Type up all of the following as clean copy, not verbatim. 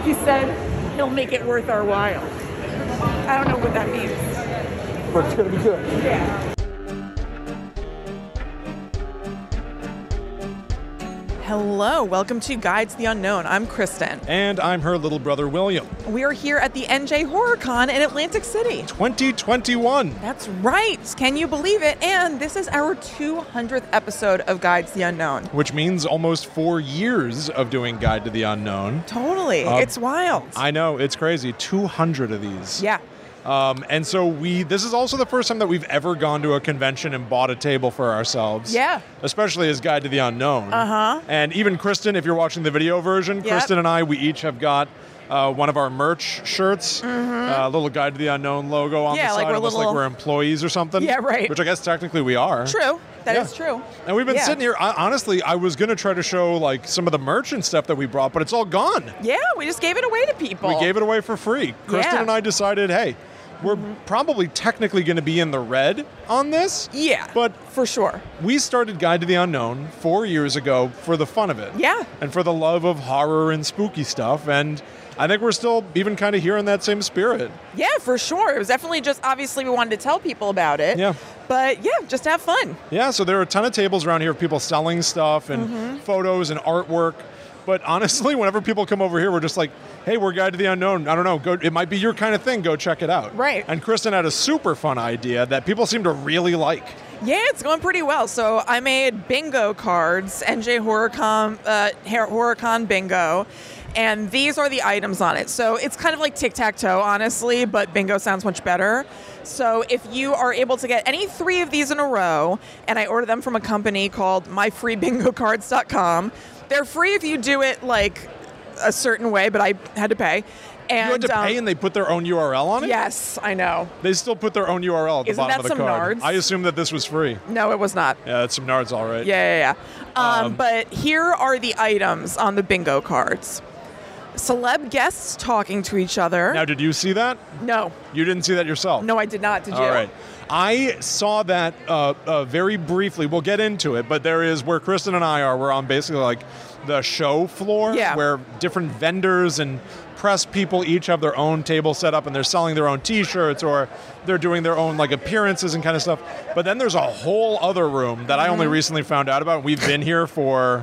He said he'll make it worth our while. I don't know what that means. But it's going to be good. Yeah. Hello, welcome to Guides to the Unknown. I'm Kristen. And I'm her little brother, William. We are here at the NJ HorrorCon in Atlantic City. 2021. That's right. Can you believe it? And this is our 200th episode of Guides to the Unknown. Which means almost 4 years of doing Guide to the Unknown. Totally. It's wild. I know, it's crazy. 200 of these. Yeah. And so this is also the first time that we've ever gone to a convention and bought a table for ourselves. Yeah. Especially as Guide to the Unknown. Uh-huh. And even Kristen, if you're watching the video version, Yep. Kristen and I, we each have got one of our merch shirts, a little Guide to the Unknown logo on the side, almost like we're employees or something. Yeah, right. Which I guess technically we are. True. That is Yeah. true. And we've been Yeah. sitting here, honestly, I was going to try to show like some of the merch and stuff that we brought, but it's all gone. Yeah, we just gave it away to people. We gave it away for free. Kristen Yeah. and I decided, hey, we're probably technically going to be in the red on this. Yeah, But for sure. we started Guide to the Unknown 4 years ago for the fun of it. Yeah. And for the love of horror and spooky stuff. And I think we're still even kind of here in that same spirit. Yeah, for sure. It was definitely just, obviously, we wanted to tell people about it. Yeah. But yeah, just have fun. Yeah, so there are a ton of tables around here of people selling stuff and photos and artwork. But honestly, whenever people come over here, we're just like, hey, we're Guide to the Unknown. I don't know. It might be your kind of thing. Go check it out. Right. And Kristen had a super fun idea that people seem to really like. Yeah, it's going pretty well. So I made bingo cards, NJ HorrorCon bingo, and these are the items on it. So it's kind of like tic-tac-toe, honestly, but bingo sounds much better. So if you are able to get any 3 of these in a row, and I order them from a company called myfreebingocards.com, they're free if you do it like a certain way, but I had to pay. And, You had to pay and they put their own URL on it? Yes, I know. They still put their own URL at the Isn't bottom that of the some card. nards? I assume that this was free. No, it was not. Yeah, that's some nards, all right. Yeah. But here are the items on the bingo cards. Celeb guests talking to each other. Now, did you see that? No. You didn't see that yourself? No, I did not. Did you? All right. I saw that very briefly. We'll get into it, but there is where Kristen and I are. We're on basically like the show floor, Yeah. where different vendors and press people each have their own table set up, and they're selling their own T-shirts or they're doing their own like appearances and kind of stuff. But then there's a whole other room that I only recently found out about. We've been here for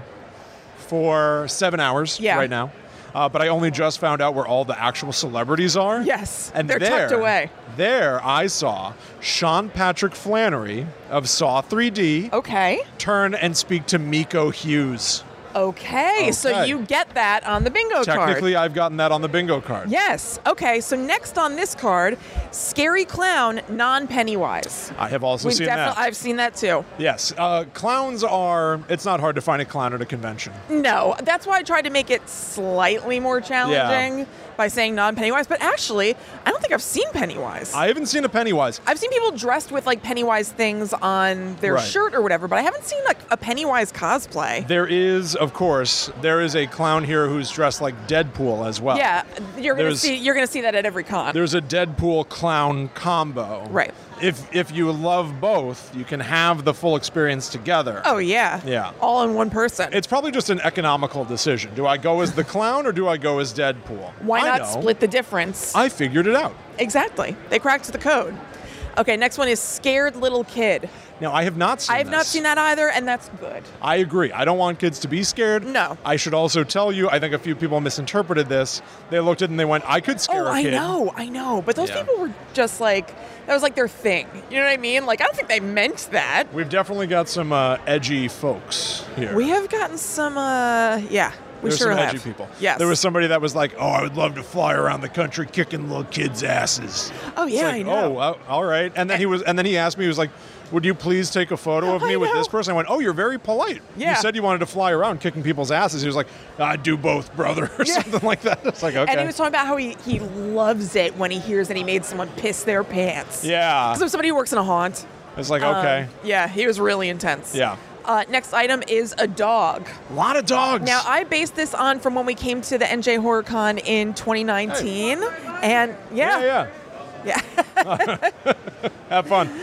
7 hours right now. But I only just found out where all the actual celebrities are. Yes. And they're tucked away. There, I saw Sean Patrick Flannery of Saw 3D Okay. turn and speak to Miko Hughes. Okay. So Okay. you get that on the bingo card. Technically, I've gotten that on the bingo card. Yes. Okay. So next on this card, scary clown, non-Pennywise. I have also seen that. I've seen that too. Yes. Clowns are, it's not hard to find a clown at a convention. No, that's why I tried to make it slightly more challenging by saying non-Pennywise. But actually, I don't think I've seen Pennywise. I haven't seen a Pennywise. I've seen people dressed with like Pennywise things on their Right. shirt or whatever, but I haven't seen like a Pennywise cosplay. There is, of course, there is a clown here who's dressed like Deadpool as well. Yeah, you're gonna There's- see that at every con. There's a Deadpool clown combo. Right. If you love both, you can have the full experience together. Oh yeah. Yeah. All in one person. It's probably just an economical decision. Do I go as the clown or do I go as Deadpool? Why I not know. split the difference? I figured it out. Exactly. They cracked the code. Okay, next one is scared little kid. Now, I have not seen I have not this. seen that either, and that's good. I agree. I don't want kids to be scared. No. I should also tell you, I think a few people misinterpreted this. They looked at it and they went, I could scare a kid. I know. But those Yeah. people were just like, that was like their thing. You know what I mean? Like, I don't think they meant that. We've definitely got some edgy folks here. We have gotten some, we There's sure some have. edgy people. Yes. There was somebody that was like, oh, I would love to fly around the country kicking little kids' asses. Oh, yeah, It's like, I know. Oh, all right. And then he asked me, he was like, would you please take a photo of me I with know. this person? I went, oh, you're very polite. Yeah. You said you wanted to fly around kicking people's asses. He was like, I do both, brother, or Yeah. something like that. It's like, okay. And he was talking about how he loves it when he hears that he made someone piss their pants. Yeah. Because I'm somebody who works in a haunt. It's like, okay. Yeah, he was really intense. Yeah. Next item is a dog. A lot of dogs. Now, I based this on from when we came to the NJ HorrorCon in 2019. And Yeah. yeah. Have fun.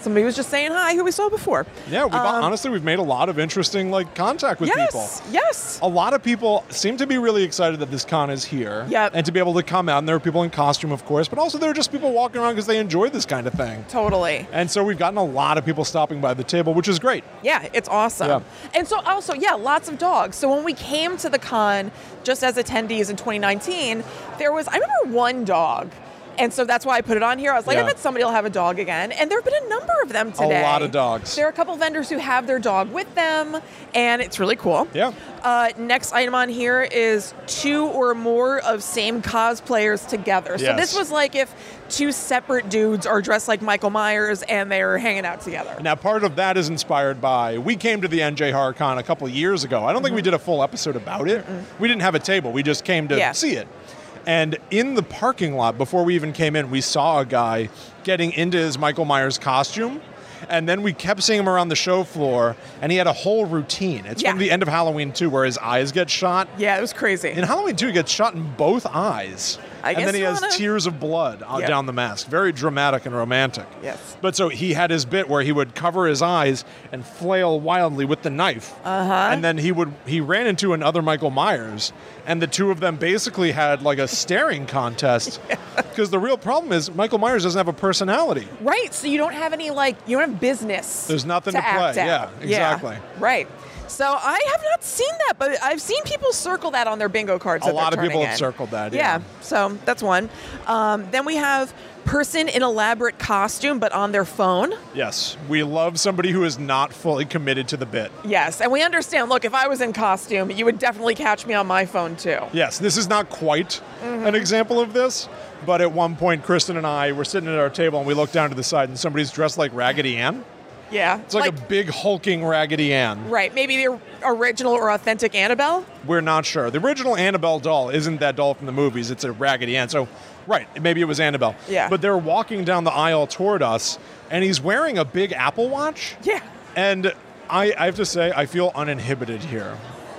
Somebody was just saying hi who we saw before. Yeah, honestly, we've made a lot of interesting contact with people. Yes. A lot of people seem to be really excited that this con is here. Yep. And to be able to come out, and there are people in costume, of course, but also there are just people walking around because they enjoy this kind of thing. Totally. And so we've gotten a lot of people stopping by the table, which is great. Yeah, it's awesome. Yeah. And so also, lots of dogs. So when we came to the con, just as attendees in 2019, I remember one dog. And so that's why I put it on here. I was like, Yeah. I bet somebody will have a dog again. And there have been a number of them today. A lot of dogs. There are a couple vendors who have their dog with them, and it's really cool. Yeah. Next item on here is 2 or more of same cosplayers together. So Yes. this was like if 2 separate dudes are dressed like Michael Myers and they're hanging out together. Now, part of that is inspired by, we came to the NJ Horror Con a couple of years ago. I don't think we did a full episode about it. We didn't have a table. We just came to see it. And in the parking lot, before we even came in, we saw a guy getting into his Michael Myers costume. And then we kept seeing him around the show floor, and he had a whole routine. It's from the end of Halloween 2, where his eyes get shot. Yeah, it was crazy. In Halloween 2, he gets shot in both eyes. I guess and then he you has wanna- tears of blood down the mask. Very dramatic and romantic. Yes. But so he had his bit where he would cover his eyes and flail wildly with the knife. And then he ran into another Michael Myers, and the two of them basically had like a staring contest. Because the real problem is Michael Myers doesn't have a personality. Right, so you don't have any, you don't have business. There's nothing to act play. out. Yeah, exactly. Right. So I have not seen that, but I've seen people circle that on their bingo cards. A lot of people have circled that. Yeah, so that's one. Then we have person in elaborate costume, but on their phone. Yes, we love somebody who is not fully committed to the bit. Yes, and we understand, look, if I was in costume, you would definitely catch me on my phone too. Yes, this is not quite an example of this, but at one point, Kristen and I were sitting at our table and we looked down to the side and somebody's dressed like Raggedy Ann. Yeah. It's like a big hulking Raggedy Ann. Right, maybe the original or authentic Annabelle? We're not sure. The original Annabelle doll isn't that doll from the movies. It's a Raggedy Ann. So, right, maybe it was Annabelle. Yeah. But they're walking down the aisle toward us, and he's wearing a big Apple Watch. Yeah. And I have to say, I feel uninhibited here.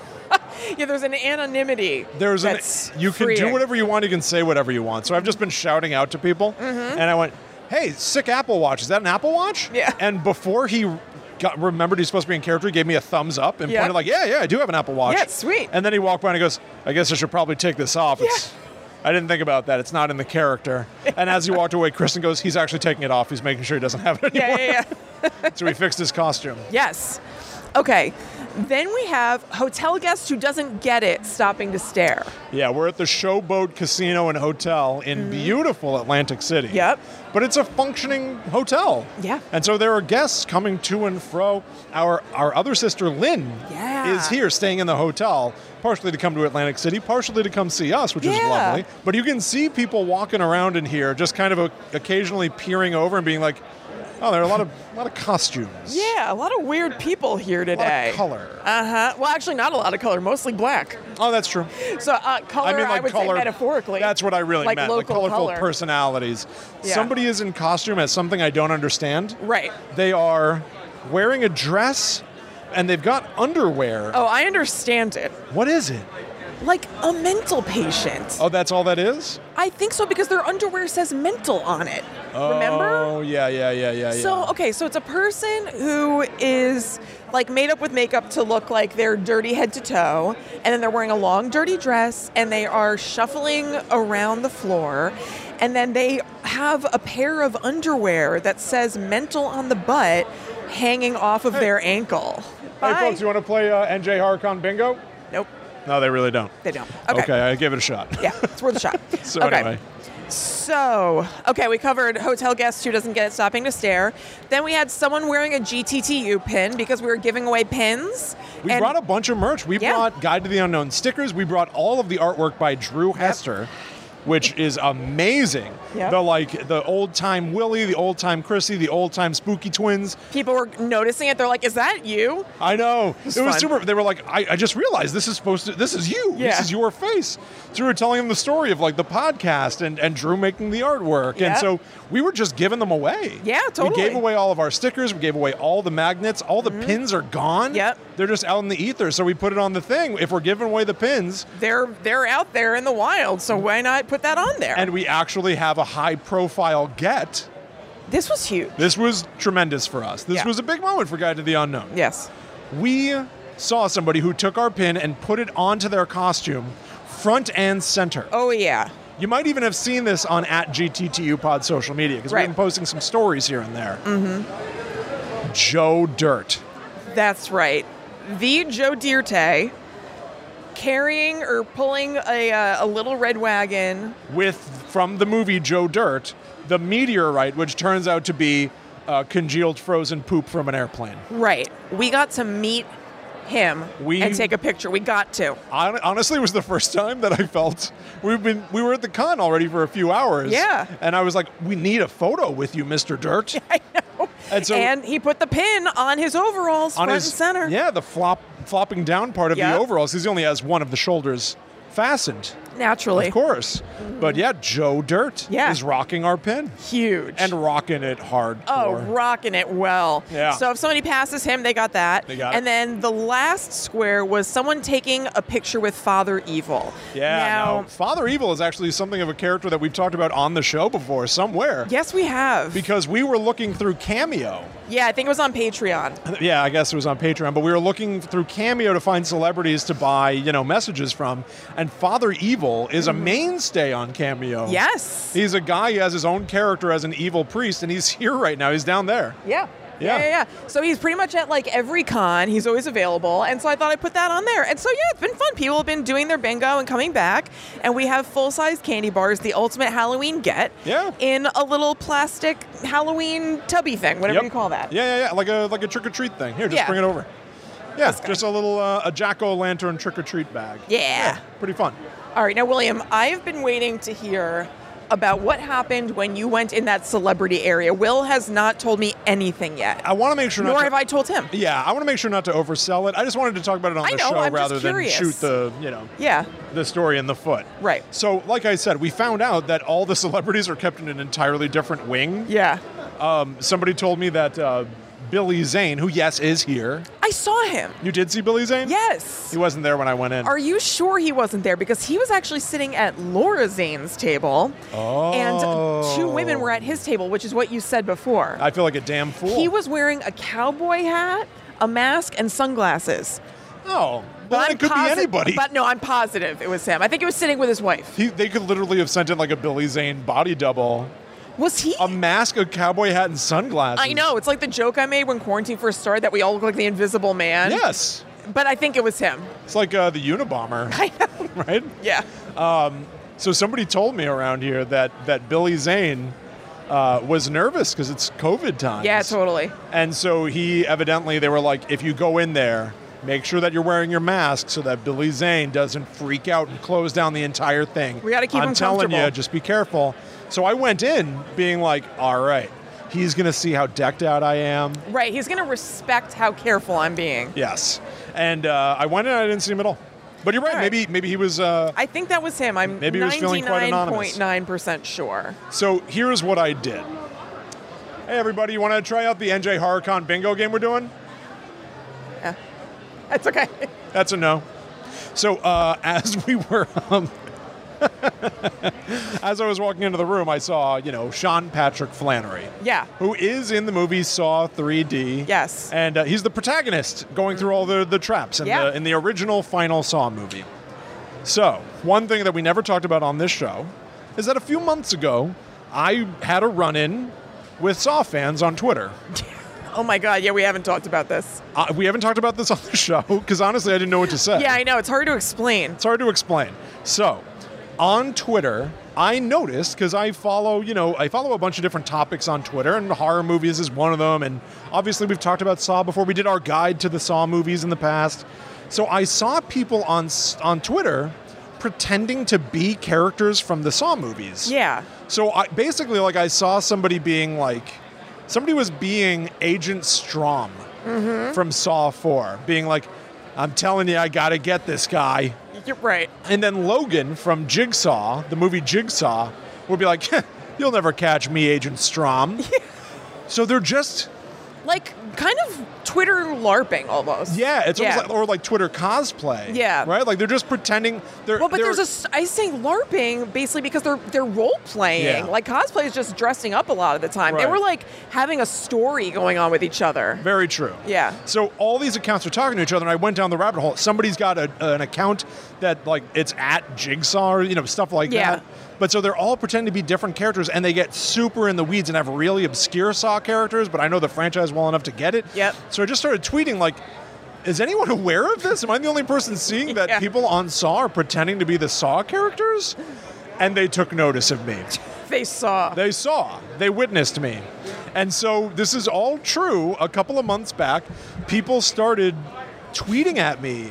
Yeah, there's an anonymity. You can do whatever you want. You can say whatever you want. So I've just been shouting out to people, and I went, "Hey, sick Apple Watch! Is that an Apple Watch?" Yeah. And before he remembered he's supposed to be in character, he gave me a thumbs up and pointed like, "Yeah, I do have an Apple Watch." Yeah, it's sweet. And then he walked by and he goes, "I guess I should probably take this off." I didn't think about that. It's not in the character. And as he walked away, Kristen goes, "He's actually taking it off. He's making sure he doesn't have it anymore." Yeah. So he fixed his costume. Yes. Okay. Then we have hotel guest who doesn't get it stopping to stare. Yeah, we're at the Showboat Casino and Hotel in beautiful Atlantic City. Yep. But it's a functioning hotel. Yeah. And so there are guests coming to and fro. Our other sister, Lynn, is here staying in the hotel, partially to come to Atlantic City, partially to come see us, which is lovely. But you can see people walking around in here, just kind of occasionally peering over and being like, oh, there are a lot of costumes. Yeah, a lot of weird people here today. A lot of color. Well, actually, not a lot of color, mostly black. Oh, that's true. So color, I would say metaphorically. That's what I really meant. Like local colorful color. personalities. Yeah. Somebody is in costume as something I don't understand. Right. They are wearing a dress and they've got underwear. Oh, I understand it. What is it? Like a mental patient. Oh, that's all that is? I think so because their underwear says mental on it. Remember? Oh, yeah. So, okay, so it's a person who is like made up with makeup to look like they're dirty head to toe, and then they're wearing a long dirty dress, and they are shuffling around the floor, and then they have a pair of underwear that says mental on the butt hanging off of their ankle. Hey, folks, you want to play NJ HorrorCon Bingo? Nope. No, they really don't. They don't. Okay, I give it a shot. Yeah, it's worth a shot. So okay. anyway. So, we covered hotel guests who doesn't get it stopping to stare. Then we had someone wearing a GTTU pin because we were giving away pins. We brought a bunch of merch. We brought Guide to the Unknown stickers. We brought all of the artwork by Drew Hester, which is amazing. Yep. The old-time Willie, the old-time Chrissy, the old-time Spooky Twins. People were noticing it. They're like, is that you? I know. It was fun. super. They were like, I just realized this is you. Yeah. This is your face. So we were telling them the story of like the podcast and Drew making the artwork. Yeah. And so we were just giving them away. Yeah, totally. We gave away all of our stickers. We gave away all the magnets. All the pins are gone. Yep. They're just out in the ether. So we put it on the thing. If we're giving away the pins. They're out there in the wild, so why not put that on there? And we actually have a high-profile get This was huge. This was tremendous for us. This Yeah. was a big moment for Guide to the Unknown. Yes. We saw somebody who took our pin and put it onto their costume, front and center. Oh, yeah. You might even have seen this on @GTTUpod social media, because Right. we've been posting some stories here and there. Joe Dirt. That's right. The Joe Dirte carrying or pulling a little red wagon. From the movie Joe Dirt, the meteorite, which turns out to be congealed frozen poop from an airplane. Right. We got to meet him and take a picture. We got to. Honestly, it was the first time that I felt we were at the con already for a few hours. Yeah. And I was like, we need a photo with you, Mr. Dirt. I know. And he put the pin on his overalls, front and center. Yeah, the flopping down part of the overalls, because he only has one of the shoulders fastened. Naturally. Of course. But yeah, Joe Dirt is rocking our pin. Huge. And rocking it hardcore. Oh, rocking it well. Yeah. So if somebody passes him, they got that. They got it. And then the last square was someone taking a picture with Father Evil. Yeah, Now, Father Evil is actually something of a character that we've talked about on the show before, somewhere. yes, we have. Because we were looking through Cameo. Yeah, I think it was on Patreon. Yeah, I guess it was on Patreon, but we were looking through Cameo to find celebrities to buy, messages from, and Father Evil is a mainstay on Cameo. Yes. He's a guy, he has his own character as an evil priest, and he's here right now. He's down there. Yeah. Yeah. Yeah. So he's pretty much at like every con. He's always available. And so I thought I'd put that on there. And so, yeah, it's been fun. People have been doing their bingo and coming back. And we have full-size candy bars, the ultimate Halloween get, in a little plastic Halloween tubby thing, whatever you call that. Yeah. Like a trick-or-treat thing. Here, just bring it over. Yeah, just a little a jack-o'-lantern trick-or-treat bag. Yeah. Pretty fun. All right. Now, William, I've been waiting to hear about what happened when you went in that celebrity area. Will has not told me anything yet. I want to make sure Nor have I told him. Yeah, I want to make sure not to oversell it. I just wanted to talk about it on the show rather than shoot the story in the foot. Right. So, like I said, we found out that all the celebrities are kept in an entirely different wing. Yeah. Somebody told me that Billy Zane, who, yes, is here. I saw him. You did see Billy Zane? Yes. He wasn't there when I went in. Are you sure he wasn't there? Because he was actually sitting at Laura Zane's table. Oh. And two women were at his table, which is what you said before. I feel like a damn fool. He was wearing a cowboy hat, a mask, and sunglasses. Oh. Well, it could be anybody. But no, I'm positive it was him. I think he was sitting with his wife. They could literally have sent in like a Billy Zane body double. Was he? A mask, a cowboy hat, and sunglasses. I know. It's like the joke I made when quarantine first started that we all look like the Invisible Man. Yes. But I think it was him. It's like the Unabomber. I know. Right? Yeah. So somebody told me around here that Billy Zane was nervous because it's COVID times. Yeah, totally. And so they were like, if you go in there, make sure that you're wearing your mask so that Billy Zane doesn't freak out and close down the entire thing. We got to keep him comfortable. I'm telling you, just be careful. So I went in being like, all right, he's going to see how decked out I am. Right. He's going to respect how careful I'm being. Yes. And I went in and I didn't see him at all. But you're right. Maybe he was... I think that was him. I'm maybe he was feeling quite anonymous. 99.9% sure. So here's what I did. Hey, everybody, you want to try out the NJ HorrorCon bingo game we're doing? Yeah. That's okay. That's a no. So as we were... as I was walking into the room, I saw, Sean Patrick Flannery. Yeah. Who is in the movie Saw 3D. Yes. And he's the protagonist going through all the traps in the original final Saw movie. So, one thing that we never talked about on this show is that a few months ago, I had a run-in with Saw fans on Twitter. Oh my God, yeah, we haven't talked about this. We haven't talked about this on the show because honestly, I didn't know what to say. Yeah, I know. It's hard to explain. So, on Twitter, I noticed, because I follow a bunch of different topics on Twitter, and horror movies is one of them, and obviously we've talked about Saw before. We did our guide to the Saw movies in the past. So I saw people on Twitter pretending to be characters from the Saw movies. Yeah. So I saw somebody was being Agent Strom from Saw 4, being like, I'm telling you, I gotta get this guy. You're right. And then Logan from Jigsaw, the movie Jigsaw, will be like, you'll never catch me, Agent Strom. So they're just like kind of Twitter LARPing almost. Yeah, it's almost like, or like Twitter cosplay. Yeah. Right? Like they're just pretending Well, but I say LARPing basically because they're role playing. Yeah. Like cosplay is just dressing up a lot of the time. They Right. were like having a story going on with each other. Very true. Yeah. So all these accounts are talking to each other, and I went down the rabbit hole. Somebody's got an account that like it's at Jigsaw, you know, stuff like Yeah. that. But so they're all pretending to be different characters, and they get super in the weeds and have really obscure Saw characters, but I know the franchise well enough to get it. Yep. So I just started tweeting like, is anyone aware of this? Am I the only person seeing that Yeah. people on Saw are pretending to be the Saw characters? And they took notice of me. They saw. They witnessed me. And so this is all true. A couple of months back, people started tweeting at me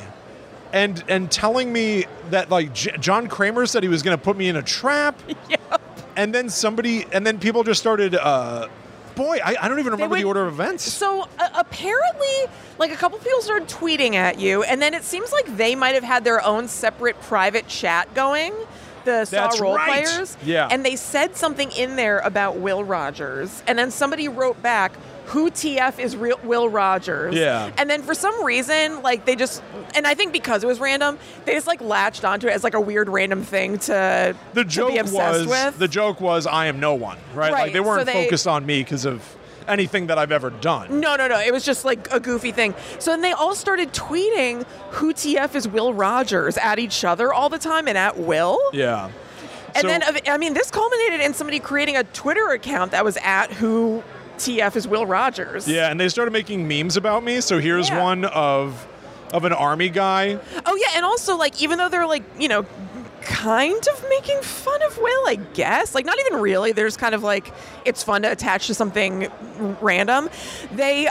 and telling me that like John Kramer said he was going to put me in a trap. Yep. And then people just started I don't even remember the order of events. So apparently, like a couple people started tweeting at you, and then it seems like they might have had their own separate private chat going. The Saw That's role right. players. Yeah. And they said something in there about Will Rogers, and then somebody wrote back, "Who TF is Will Rogers?" Yeah. And then for some reason, like they just, and I think because it was random, they just like latched onto it as like a weird random thing to be obsessed with. The joke was I am no one, right? Right, Like they weren't so focused on me because of anything that I've ever done. No. It was just like a goofy thing. So then they all started tweeting who TF is Will Rogers at each other all the time and at Will. Yeah. And So- then, I mean, this culminated in somebody creating a Twitter account that was at who TF is Will Rogers. Yeah, and they started making memes about me. So here's Yeah. one of an army guy. Oh, yeah. And also, like, even though they're like, you know, kind of making fun of Will, I guess. Like, not even really. There's kind of like, it's fun to attach to something random. They,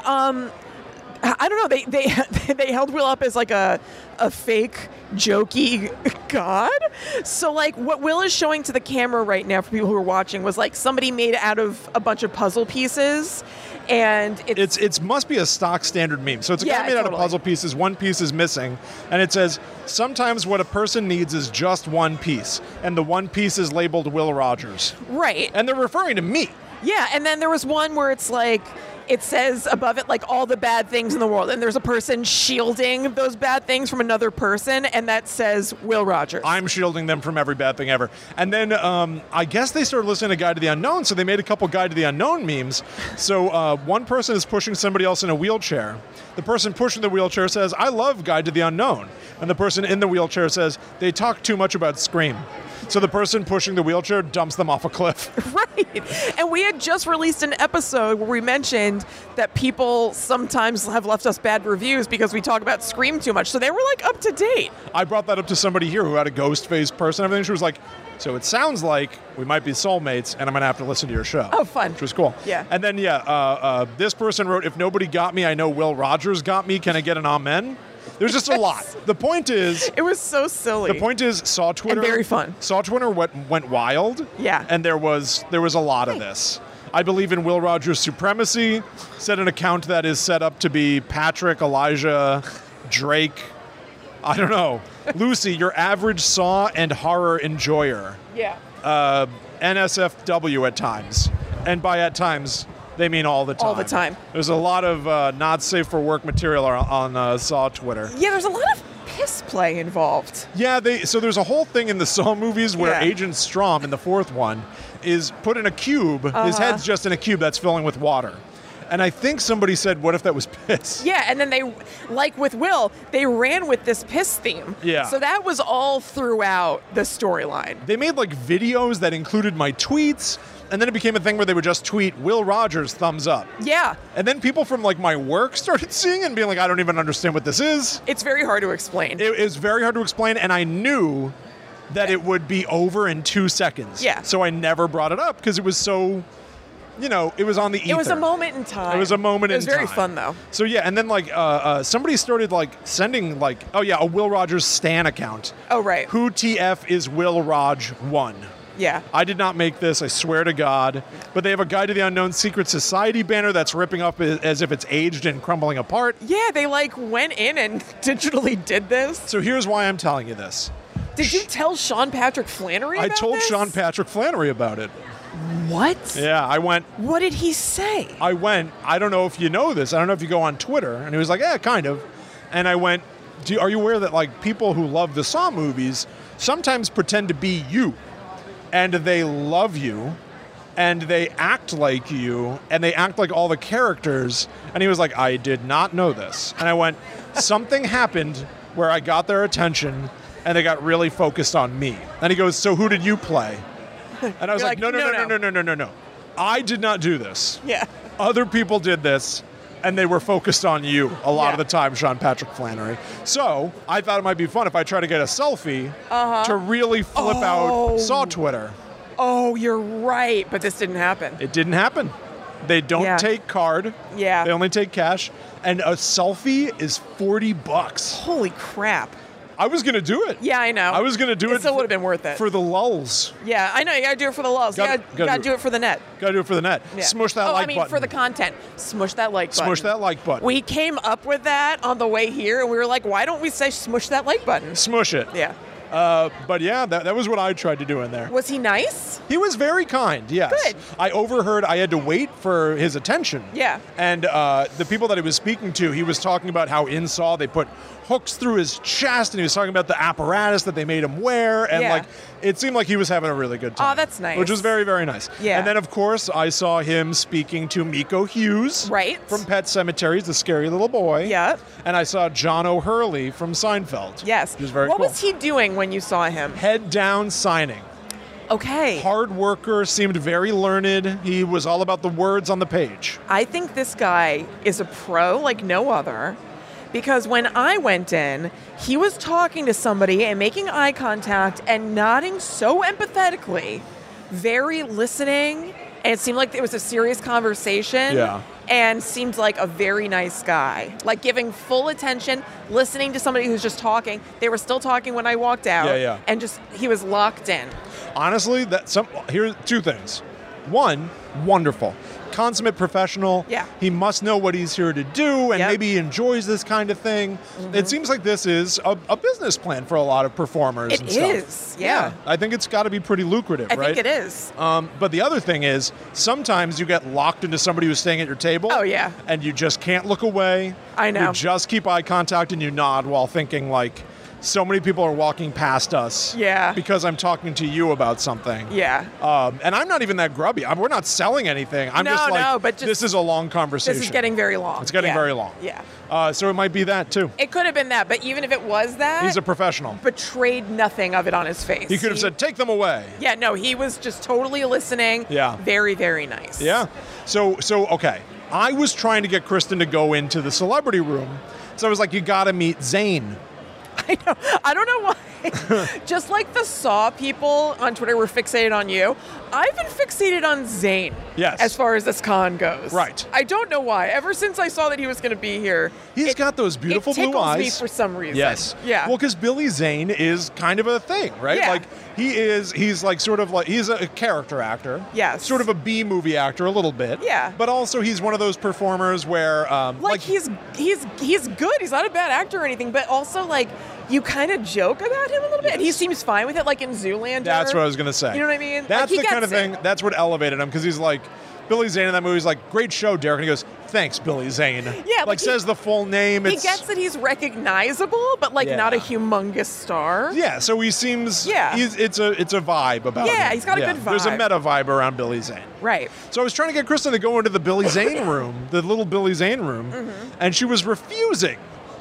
I don't know. They held Will up as like a fake jokey god. So like what Will is showing to the camera right now for people who are watching was like somebody made out of a bunch of puzzle pieces, and It must be a stock standard meme. So it's a guy made out of totally. puzzle pieces. One piece is missing, and it says sometimes what a person needs is just one piece, and the one piece is labeled Will Rogers, right. and they're referring to me. Yeah, and then there was one where it's like, it says above it like all the bad things in the world, and there's a person shielding those bad things from another person, and that says Will Rogers. I'm shielding them from every bad thing ever. And then I guess they started listening to Guide to the Unknown, so they made a couple Guide to the Unknown memes. So one person is pushing somebody else in a wheelchair. The person pushing the wheelchair says, I love Guide to the Unknown. And the person in the wheelchair says, they talk too much about Scream. So the person pushing the wheelchair dumps them off a cliff. Right. And we had just released an episode where we mentioned that people sometimes have left us bad reviews because we talk about Scream too much. So they were like up to date. I brought that up to somebody here who had a ghost face person and everything. She was like, so it sounds like we might be soulmates and I'm going to have to listen to your show. Oh, fun. Which was cool. Yeah. And then, this person wrote, if nobody got me, I know Will Rogers got me. Can I get an amen? There's just a lot. The point is, It was so silly. Saw Twitter. And very fun. Saw Twitter went wild. Yeah. And there was a lot of this. I believe in Will Rogers' supremacy. Set an account that is set up to be Patrick, Elijah, Drake. I don't know. Lucy, your average Saw and horror enjoyer. Yeah. NSFW at times. And by at times, they mean all the time. All the time. There's a lot of not safe for work material on Saw Twitter. Yeah, there's a lot of piss play involved. Yeah, so there's a whole thing in the Saw movies where Yeah. Agent Strom in the fourth one is put in a cube. His head's just in a cube that's filling with water. And I think somebody said, what if that was piss? Yeah, and then they, like with Will, they ran with this piss theme. Yeah. So that was all throughout the storyline. They made like videos that included my tweets, and then it became a thing where they would just tweet Will Rogers thumbs up. Yeah. And then people from like my work started seeing it and being like, I don't even understand what this is. It's very hard to explain. It is very hard to explain, and I knew that it would be over in 2 seconds. Yeah. So I never brought it up because it was so, it was on the ether. It was a moment in time. It was a moment in time. It was very fun, though. So yeah, and then like somebody started like sending like, a Will Rogers Stan account. Oh, right. Who TF is Will Rog 1? Yeah. I did not make this, I swear to God. But they have a Guide to the Unknown Secret Society banner that's ripping up as if it's aged and crumbling apart. Yeah, they like went in and digitally did this. So here's why I'm telling you this. Did you tell Sean Patrick Flannery I about told this? Sean Patrick Flannery about it. What? Yeah, I went, What did he say? I don't know if you know this. I don't know if you go on Twitter. And he was like, yeah, kind of. And I went, are you aware that like people who love the Saw movies sometimes pretend to be you? And they love you. And they act like you. And they act like all the characters. And he was like, I did not know this. And I went, something happened where I got their attention and they got really focused on me. And he goes, so who did you play? And I was You're like, like, no. I did not do this. Yeah. Other people did this, and they were focused on you a lot of Yeah. the time, Sean Patrick Flannery. So I thought it might be fun if I try to get a selfie to really flip out Saw Twitter. Oh, you're right. But this didn't happen. It didn't happen. They don't Yeah. take card. Yeah. They only take cash. And a selfie is $40. Holy crap. I was going to do it. Yeah, I know. I was going to do it. It still would have been worth it. For the lulls. Yeah, I know. You gotta do it for the lulls. You Gotta gotta do do it for the net. Got to do it for the net. Yeah. Smush that like I mean, button. for the content. Smush that like button. Smush that like button. We came up with that on the way here, and we were like, why don't we say smush that like button? Smush it. Yeah. But yeah, that was what I tried to do in there. Was he nice? He was very kind, yes. Good. I overheard I had to wait for his attention. Yeah. And the people that he was speaking to, he was talking about how in Saw they put hooks through his chest, and he was talking about the apparatus that they made him wear, and Yeah. like it seemed like he was having a really good time. Oh, that's nice. Which was very, very nice. Yeah. And then of course I saw him speaking to Miko Hughes. Right. From Pet Sematary, the scary little boy. Yep. And I saw John O'Hurley from Seinfeld. Yes. Which was very what cool. was he doing when you saw him? Head down signing. Okay. Hard worker, seemed very learned. He was all about the words on the page. I think this guy is a pro like no other, because when I went in, he was talking to somebody and making eye contact and nodding so empathetically, very listening, and it seemed like it was a serious conversation. Yeah. And seemed like a very nice guy, like giving full attention, listening to somebody who's just talking. They were still talking when I walked out. Yeah, yeah. And just, he was locked in. Honestly, here's two things. One, wonderful. Consummate professional. Yeah. He must know what he's here to do, and Yep. maybe he enjoys this kind of thing. It seems like this is a business plan for a lot of performers It and stuff. is, yeah. I think it's got to be pretty lucrative, I right? think it is. But the other thing is, sometimes you get locked into somebody who's staying at your table. Oh, yeah. And you just can't look away. I know. You just keep eye contact and you nod while thinking like, so many people are walking past us. Yeah. Because I'm talking to you about something. Yeah. And I'm not even that grubby. We're not selling anything. I'm No, just like, no, but just- this is a long conversation. This is getting very long. It's getting Yeah. very long. Yeah. So it might be that too. It could have been that, but even if it was that, He's a professional. betrayed nothing of it on his face. He could have said, take them away. Yeah, no, he was just totally listening. Yeah. Very, very nice. Yeah. So okay. I was trying to get Kristen to go into the celebrity room. So I was like, you got to meet Zayn. I know. I don't know why. Just like the Saw people on Twitter were fixated on you, I've been fixated on Zayn. Yes. As far as this con goes. Right. I don't know why. Ever since I saw that he was going to be here, He's got those beautiful it blue tickles eyes. me for some reason. Yes. Yeah. Well, because Billy Zane is kind of a thing, right? Yeah. Like he's like sort of like he's a character actor. Yes. Sort of a B movie actor a little bit. Yeah. But also he's one of those performers where like he's good. He's not a bad actor or anything, but also like you kind of joke about him a little bit. And he Yes. seems fine with it, like in Zoolander. That's what I was gonna say. You know what I mean? That's Like, he the kind of gets thing. it. That's what elevated him because he's like Billy Zane in that movie is like, great show, Derek, and he goes, thanks, Billy Zane. Yeah, like like says the full name. He gets that he's recognizable, but like Yeah. not a humongous star. Yeah, so he seems. Yeah. It's a vibe about him. Yeah, he's got a good There's a vibe. meta vibe around Billy Zane. Right. So I was trying to get Kristen to go into the Billy Zane room, the little Billy Zane room, and she was refusing.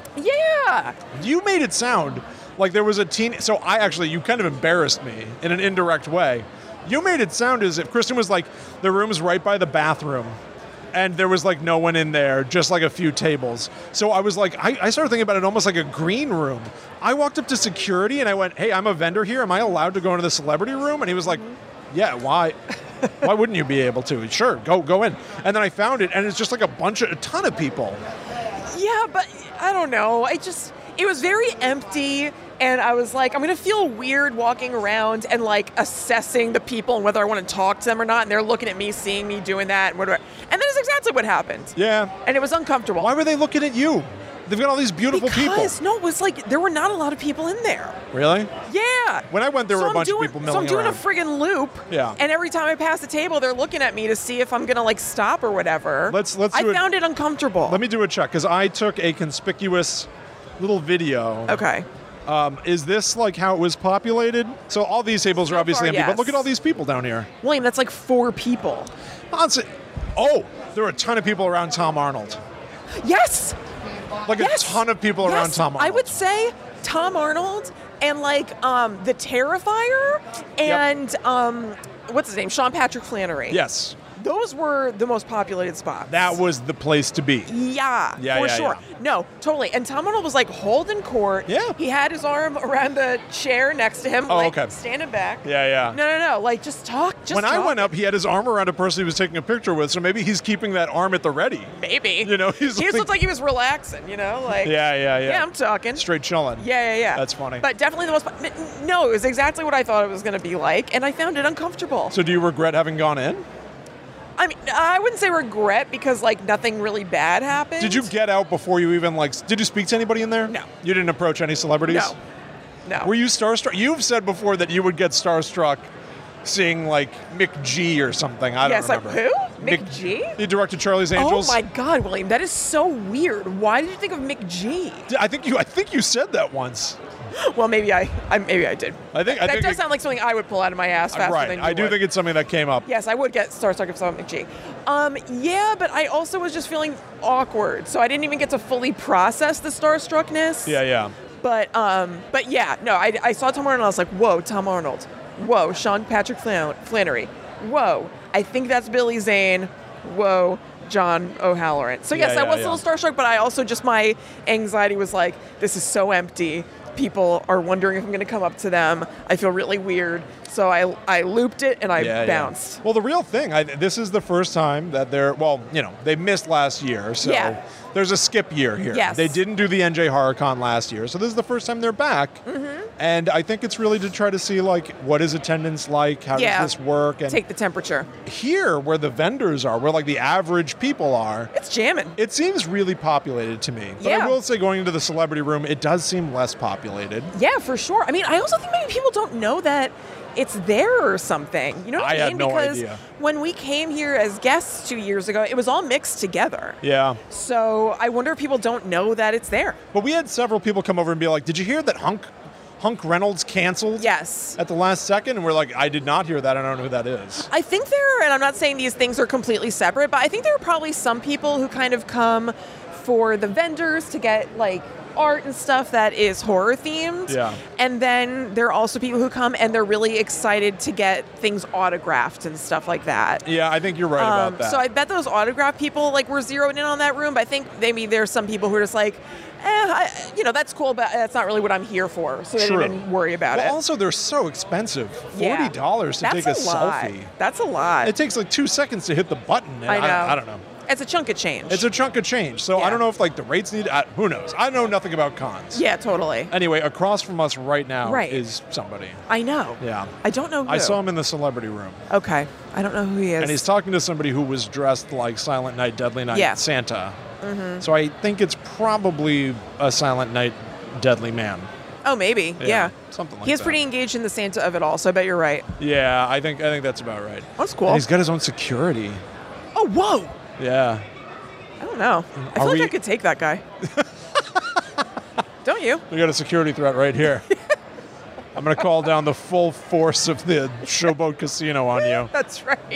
Yeah. You made it sound like there was a teen. So you kind of embarrassed me in an indirect way. You made it sound as if Kristen was like, the room's right by the bathroom. And there was like no one in there, just like a few tables. So I was like, I started thinking about it almost like a green room. I walked up to security and I went, hey, I'm a vendor here. Am I allowed to go into the celebrity room? And he was like, yeah, why? Why wouldn't you be able to? Sure, go in. And then I found it and it's just like a ton of people. Yeah, but I don't know. It was very empty, and I was like, I'm going to feel weird walking around and like assessing the people and whether I want to talk to them or not, and they're looking at me, seeing me doing that, and then it's exactly what happened. Yeah. And it was uncomfortable. Why were they looking at you? They've got all these beautiful people. No, it was like there were not a lot of people in there. Really? Yeah. When I went, there were a bunch of people milling So I'm doing around. a friggin' loop. Yeah. And every time I pass the table, they're looking at me to see if I'm gonna like stop or whatever. Let's I do it. found it uncomfortable. Let me do a check, because I took a conspicuous little video. Okay. Is this like how it was populated? So all these tables are So obviously far, empty, but yes. look at all these people down here. William, that's like 4 people. Oh, there were a ton of people around Tom Arnold. Yes. Like Yes. a ton of people around Yes. Tom Arnold. I would say Tom Arnold and like the Terrifier and what's his name? Sean Patrick Flannery. Yes. Those were the most populated spots. That was the place to be. Yeah, Yeah, for yeah, sure. yeah. No, totally. And Tom Arnold was like holding court. Yeah. He had his arm around the chair next to him, Oh, like okay. standing back. Yeah, yeah. No. Like just talk. When I went up, he had his arm around a person he was taking a picture with, so maybe he's keeping that arm at the ready. maybe. You know, he just looked like he was relaxing. You know, like Yeah. yeah, I'm talking. Straight chilling. Yeah. That's funny. But definitely the most. No, it was exactly what I thought it was going to be like, and I found it uncomfortable. So do you regret having gone in? I mean, I wouldn't say regret because like nothing really bad happened. Did you get out before you even did you speak to anybody in there? No. You didn't approach any celebrities? No. Were you starstruck? You've said before that you would get starstruck seeing like Mick G or something. I don't Yes, like remember. who? Mick G? He directed Charlie's Angels. Oh my God, William, that is so weird. Why did you think of Mick G? I think you said that once. Well, maybe I did. I think That does sound like something I would pull out of my ass faster right. than you I do would. think it's something that came up. Yes, I would get starstruck if I saw Mick G. Yeah, but I also was just feeling awkward, so I didn't even get to fully process the starstruckness. Yeah. But yeah, no, I saw Tom Arnold and I was like, whoa, Tom Arnold. Whoa, Sean Patrick Flannery. Whoa, I think that's Billy Zane. Whoa, John O'Halloran. So yes, Yeah, I was yeah. a little starstruck, but I also just, my anxiety was like, this is so empty. People are wondering if I'm going to come up to them. I feel really weird. So I looped it and I bounced. Well, the real thing, this is the first time that they missed last year, so Yeah. there's a skip year here. Yes. They didn't do the NJ HorrorCon last year, so this is the first time they're back. Mm-hmm. And I think it's really to try to see, what is attendance like? How Yeah. does this work? And Take the temperature. here, where the vendors are, where, the average people are, It's jamming. it seems really populated to me. But Yeah. I will say, going into the celebrity room, it does seem less populated. Yeah, for sure. I mean, I also think maybe people don't know that it's there or something. You know what I mean? I had no because idea. when we came here as guests 2 years ago, it was all mixed together. Yeah. So I wonder if people don't know that it's there. But we had several people come over and be like, did you hear that Hunk Reynolds canceled? Yes. At the last second, and we're like, I did not hear that. I don't know who that is. I think and I'm not saying these things are completely separate, but I think there are probably some people who kind of come for the vendors to get art and stuff that is horror themed. Yeah. And then there are also people who come and they're really excited to get things autographed and stuff like that. Yeah, I think you're right about that. So I bet those autograph people were zeroed in on that room, but I think maybe there's some people who are just that's cool, but that's not really what I'm here for. So they True. didn't worry about it. Also, they're so expensive. Yeah. $40 to That's take a lot. selfie. That's a lot. It takes 2 seconds to hit the button. And I know. I don't know. It's a chunk of change. It's a chunk of change. So Yeah. I don't know if the rates need. Who knows? I know nothing about cons. Yeah, totally. Anyway, across from us right now Right. is somebody. I know. Yeah. I don't know who. I saw him in the celebrity room. Okay. I don't know who he is. And he's talking to somebody who was dressed like Silent Night, Deadly Night Yeah. Santa. Mm-hmm. So I think it's probably a Silent Night, Deadly Man. Oh, maybe. Yeah. Something like He is that. pretty engaged in the Santa of it all, so I bet you're right. Yeah, I think that's about right. That's cool. And he's got his own security. Oh, whoa. Yeah. I don't know. I feel like I could take that guy. Don't you? We got a security threat right here. I'm going to call down the full force of the Showboat Casino on you. That's right.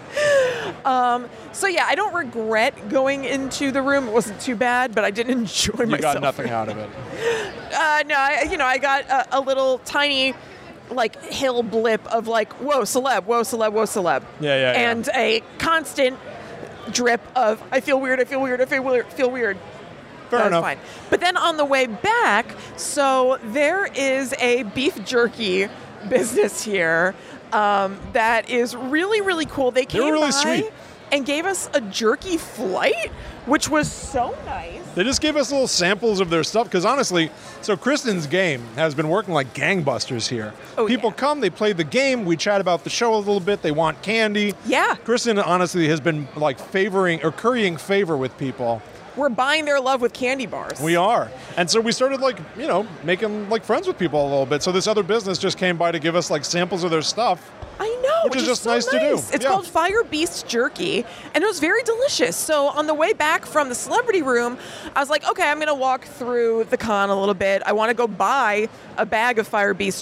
So yeah, I don't regret going into the room. It wasn't too bad, but I didn't enjoy myself. You got nothing out of it. No, I got a little tiny hill blip of whoa celeb, whoa celeb, whoa celeb. Yeah. And a constant drip of I feel weird, I feel weird, I feel weird. Fair That was enough. fine. But then on the way back, so there is a beef jerky business here that is really, really cool. They came really by sweet. and gave us a jerky flight, which was so nice. They just gave us little samples of their stuff because honestly, so Kristen's game has been working like gangbusters here. Oh, People yeah. come, they play the game, we chat about the show a little bit, they want candy. Yeah. Kristen honestly has been currying favor with people we're buying their love with candy bars. We are. And so we started making friends with people a little bit. So this other business just came by to give us samples of their stuff. I know, which is just so nice to do. It's Yeah. called Fire Beast Jerky, and it was very delicious. So on the way back from the celebrity room, I was like, okay, I'm going to walk through the con a little bit. I want to go buy a bag of Fire Beast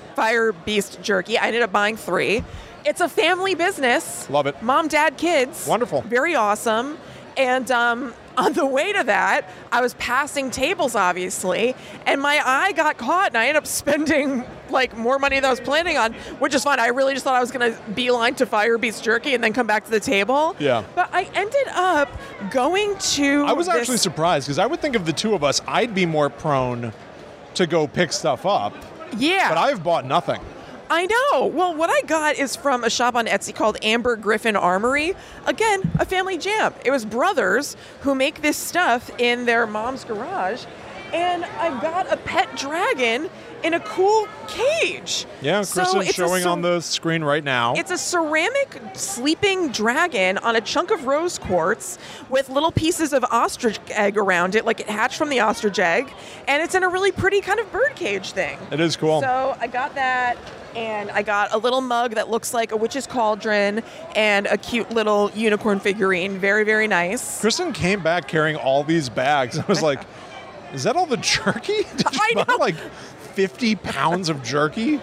Jerky. I ended up buying 3. It's a family business. Love it. Mom, dad, kids. Wonderful. Very awesome. And on the way to that, I was passing tables, obviously, and my eye got caught, and I ended up spending more money than I was planning on, which is fine. I really just thought I was going to beeline to Fire Beast Jerky and then come back to the table. Yeah. But I ended up going to. I was actually surprised because I would think of the two of us, I'd be more prone to go pick stuff up. Yeah. But I've bought nothing. I know. Well, what I got is from a shop on Etsy called Amber Griffin Armory. Again, a family jam. It was brothers who make this stuff in their mom's garage. And I got a pet dragon in a cool cage. Yeah, Kristen's showing on the screen right now. It's a ceramic sleeping dragon on a chunk of rose quartz with little pieces of ostrich egg around it, like it hatched from the ostrich egg. And it's in a really pretty kind of bird cage thing. It is cool. So I got that. And I got a little mug that looks like a witch's cauldron and a cute little unicorn figurine. Very, very nice. Kristen came back carrying all these bags. I was like, is that all the jerky? Did you buy 50 pounds of jerky?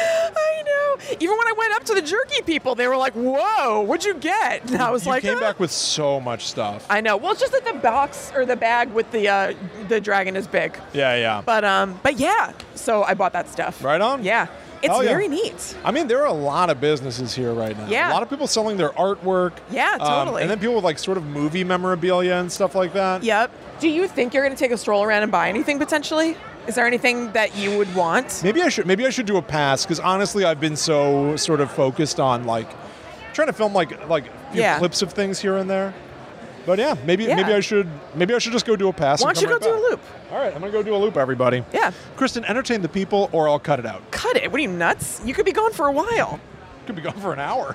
I know. Even when I went up to the jerky people, they were like, whoa, what'd you get? And I was you came back with so much stuff. I know. Well, it's just that the box or the bag with the dragon is big. Yeah, yeah. But yeah, so I bought that stuff. Right on. Yeah. It's yeah. very neat. I mean, there are a lot of businesses here right now. Yeah. A lot of people selling their artwork. Yeah, totally. And then people with sort of movie memorabilia and stuff like that. Yep. Do you think you're going to take a stroll around and buy anything potentially? Is there anything that you would want? Maybe I should do a pass because honestly, I've been so sort of focused on trying to film a few clips of things here and there. But yeah, maybe I should just go do a pass. Why don't you go do a loop? All right, I'm gonna go do a loop, everybody. Yeah. Kristen, entertain the people, or I'll cut it out. Cut it? What are you, nuts? You could be gone for a while. Could be gone for an hour.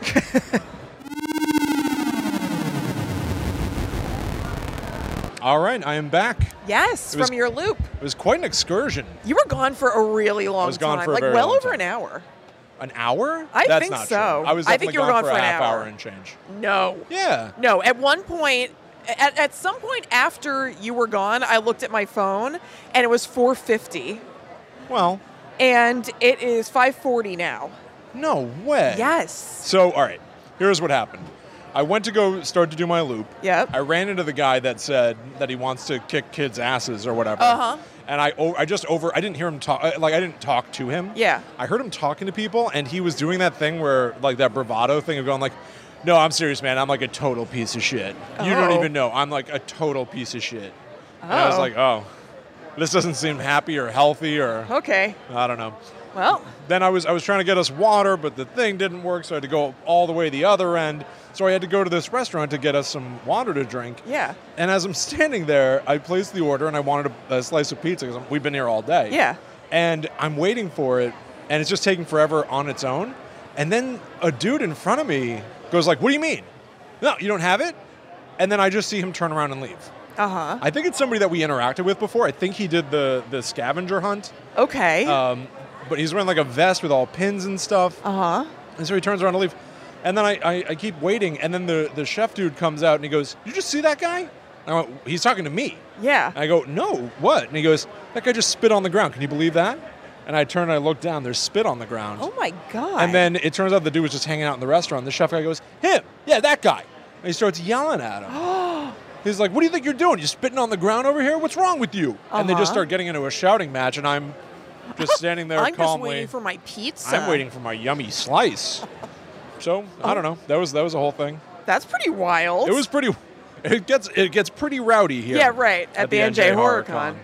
All right, I am back. Yes, from your loop. It was quite an excursion. You were gone for a really long time. I was gone for a very well long over time. an hour. An hour? I That's think not so. True. I was I think definitely you were gone for a an half hour. and change. No. Yeah. No, at one point, at some point after you were gone, I looked at my phone, and it was 4:50. Well. And it is 5:40 now. No way. Yes. So, all right, here's what happened. I went to go start to do my loop. Yep. I ran into the guy that said that he wants to kick kids' asses or whatever. Uh-huh. And I didn't hear him talk, I didn't talk to him. Yeah. I heard him talking to people, and he was doing that thing where, that bravado thing of going no, I'm serious, man. I'm a total piece of shit. You don't even know. I'm a total piece of shit. And I was oh, this doesn't seem happy or healthy or... Okay. I don't know. Well. Then I was trying to get us water, but the thing didn't work, so I had to go all the way to the other end. So I had to go to this restaurant to get us some water to drink. Yeah. And as I'm standing there, I placed the order, and I wanted a slice of pizza because we've been here all day. Yeah. And I'm waiting for it, and it's just taking forever on its own. And then a dude in front of me goes what do you mean? No, you don't have it? And then I just see him turn around and leave. Uh-huh. I think it's somebody that we interacted with before. I think he did the scavenger hunt. Okay. But he's wearing a vest with all pins and stuff. Uh-huh. And so he turns around to leave. And then I keep waiting, and then the chef dude comes out, and he goes, "Did you just see that guy?" And I went, "He's talking to me." Yeah. And I go, "No, what?" And he goes, "That guy just spit on the ground. Can you believe that?" And I turn and I look down. There's spit on the ground. Oh, my God. And then it turns out the dude was just hanging out in the restaurant. The chef guy goes, "Him. Yeah, that guy." And he starts yelling at him. He's like, "What do you think you're doing? You spitting on the ground over here? What's wrong with you?" And they just start getting into a shouting match, and I'm just standing there I'm calmly. just waiting for my pizza. I'm waiting for my yummy slice. So, I don't know. That was a whole thing. That's pretty wild. It was pretty... It gets pretty rowdy here. Yeah, right. At the NJ HorrorCon.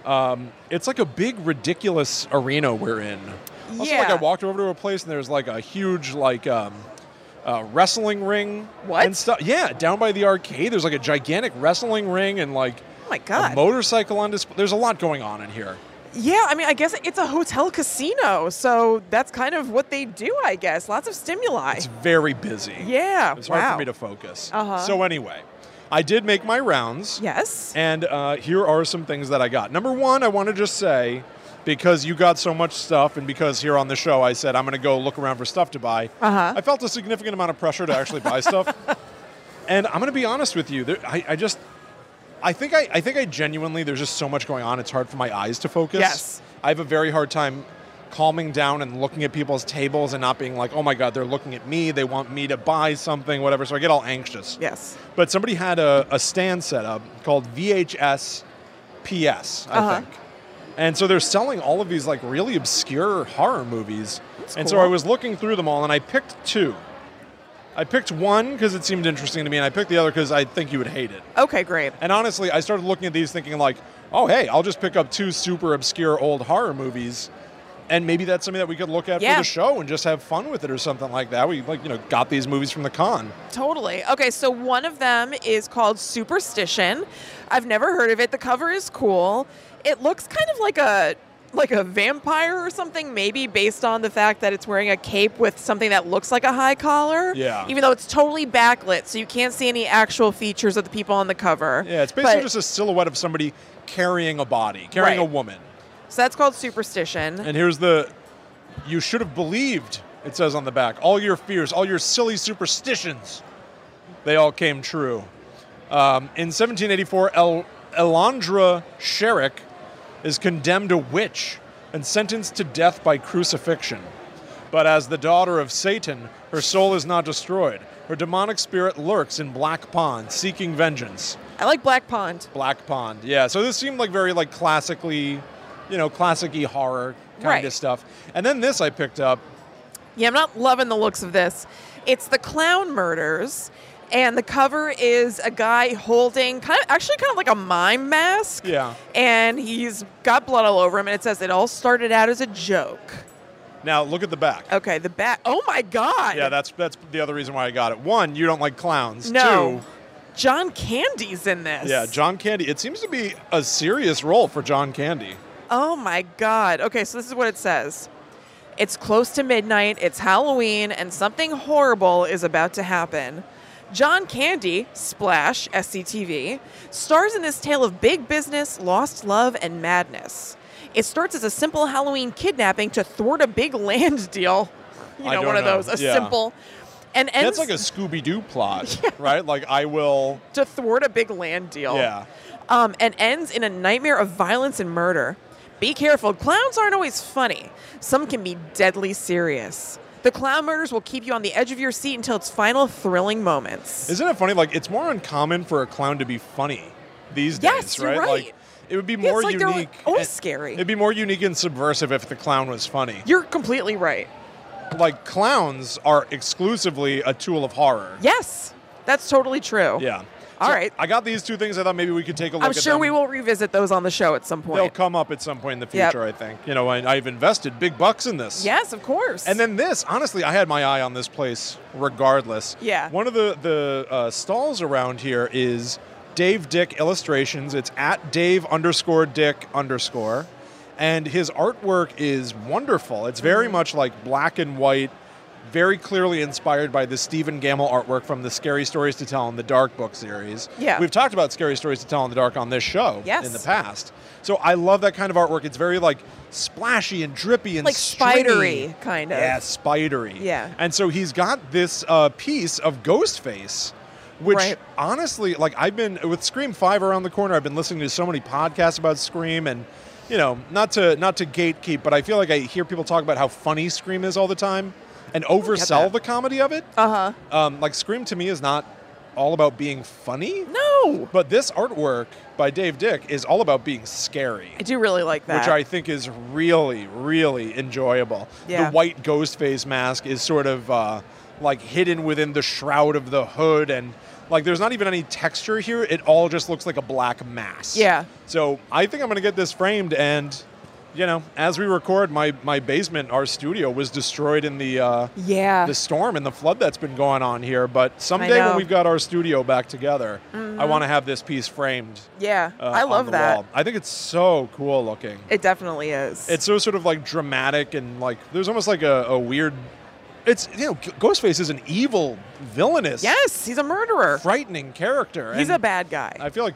It's a big, ridiculous arena we're in. Also, Yeah. I walked over to a place and there's a huge wrestling ring. What? And stuff. Yeah, down by the arcade. There's a gigantic wrestling ring and Oh, my God. a motorcycle on display. There's a lot going on in here. Yeah, I mean, I guess it's a hotel casino, so that's kind of what they do, I guess. Lots of stimuli. It's very busy. Yeah, It's hard wow. for me to focus. Uh-huh. So anyway, I did make my rounds. Yes. And here are some things that I got. Number one, I want to just say, because you got so much stuff and because here on the show I said I'm going to go look around for stuff to buy, I felt a significant amount of pressure to actually buy stuff. And I'm going to be honest with you. I think I genuinely, there's just so much going on, it's hard for my eyes to focus. Yes. I have a very hard time calming down and looking at people's tables and not being like, oh my God, they're looking at me, they want me to buy something, whatever. So I get all anxious. Yes. But somebody had a stand set up called VHS PS, I think. And so they're selling all of these like really obscure horror movies. And so I was looking through them all and I picked two. I picked one because it seemed interesting to me, and I picked the other because I think you would hate it. Okay, great. And honestly, I started looking at these thinking like, oh, hey, I'll just pick up two super obscure old horror movies, and maybe that's something that we could look at for the show and just have fun with it or something like that. We got these movies from the con. Totally. Okay, so one of them is called Superstition. I've never heard of it. The cover is cool. It looks kind of like a vampire or something, maybe based on the fact that it's wearing a cape with something that looks like a high collar. Yeah. Even though it's totally backlit, so you can't see any actual features of the people on the cover. Yeah, it's basically just a silhouette of somebody carrying a body, carrying a woman. So that's called Superstition. And here's you should have believed, it says on the back, all your fears, all your silly superstitions, they all came true. In 1784, Elandra Sherrick is condemned a witch and sentenced to death by crucifixion. But as the daughter of Satan, her soul is not destroyed. Her demonic spirit lurks in Black Pond, seeking vengeance. I like Black Pond. Black Pond, yeah. So this seemed like very like classic-y horror kind of stuff. And then this I picked up. Yeah, I'm not loving the looks of this. It's The Clown Murders. And the cover is a guy holding kind of like a mime mask. Yeah. And he's got blood all over him, and it says it all started out as a joke. Now look at the back. Okay, the back. Oh my God. Yeah, that's the other reason why I got it. One, you don't like clowns. No. Two, John Candy's in this. Yeah, John Candy. It seems to be a serious role for John Candy. Oh my God. Okay, so this is what it says. It's close to midnight, it's Halloween, and something horrible is about to happen. John Candy, Splash, SCTV, stars in this tale of big business, lost love, and madness. It starts as a simple Halloween kidnapping to thwart a big land deal. One of those, simple. And ends, that's like a Scooby-Doo plot, right? Like, I will... To thwart a big land deal. Yeah. And ends in a nightmare of violence and murder. Be careful, clowns aren't always funny. Some can be deadly serious. The Clown Murders will keep you on the edge of your seat until its final thrilling moments. Isn't it funny? Like, it's more uncommon for a clown to be funny these days, yes, right? You're right. Like, it would be more it's like unique. They're always scary. It'd be more unique and subversive if the clown was funny. You're completely right. Like, clowns are exclusively a tool of horror. Yes, that's totally true. Yeah. All so right. I got these two things. I thought maybe we could take a look at them. I'm sure we will revisit those on the show at some point. They'll come up at some point in the future, I think. I've invested big bucks in this. Yes, of course. And then this, honestly, I had my eye on this place regardless. Yeah. One of the stalls around here is Dave Dick Illustrations. It's at Dave_Dick_. And his artwork is wonderful. It's very much like black and white, very clearly inspired by the Stephen Gamble artwork from the Scary Stories to Tell in the Dark book series. Yeah. We've talked about Scary Stories to Tell in the Dark on this show in the past. So I love that kind of artwork. It's very like splashy and drippy and like stringy. spidery, kind of. Yeah, spidery. Yeah. And so he's got this piece of Ghostface, which honestly, like I've been with Scream 5 around the corner, I've been listening to so many podcasts about Scream and not to gatekeep, but I feel like I hear people talk about how funny Scream is all the time and oversell the comedy of it. Like Scream to me is not all about being funny. No. But this artwork by Dave Dick is all about being scary. I do really like that. Which I think is really, really enjoyable. Yeah. The white Ghostface mask is sort of like hidden within the shroud of the hood, and like there's not even any texture here. It all just looks like a black mass. Yeah. So I think I'm going to get this framed, and as we record, my basement, our studio, was destroyed in the storm and the flood that's been going on here. But someday when we've got our studio back together, I want to have this piece framed. Yeah, I love on the that. wall. I think it's so cool looking. It definitely is. It's so sort of like dramatic and like there's almost like a weird It's, Ghostface is an evil, villainous, Yes, he's a murderer. frightening character. He's and a bad guy. I feel like,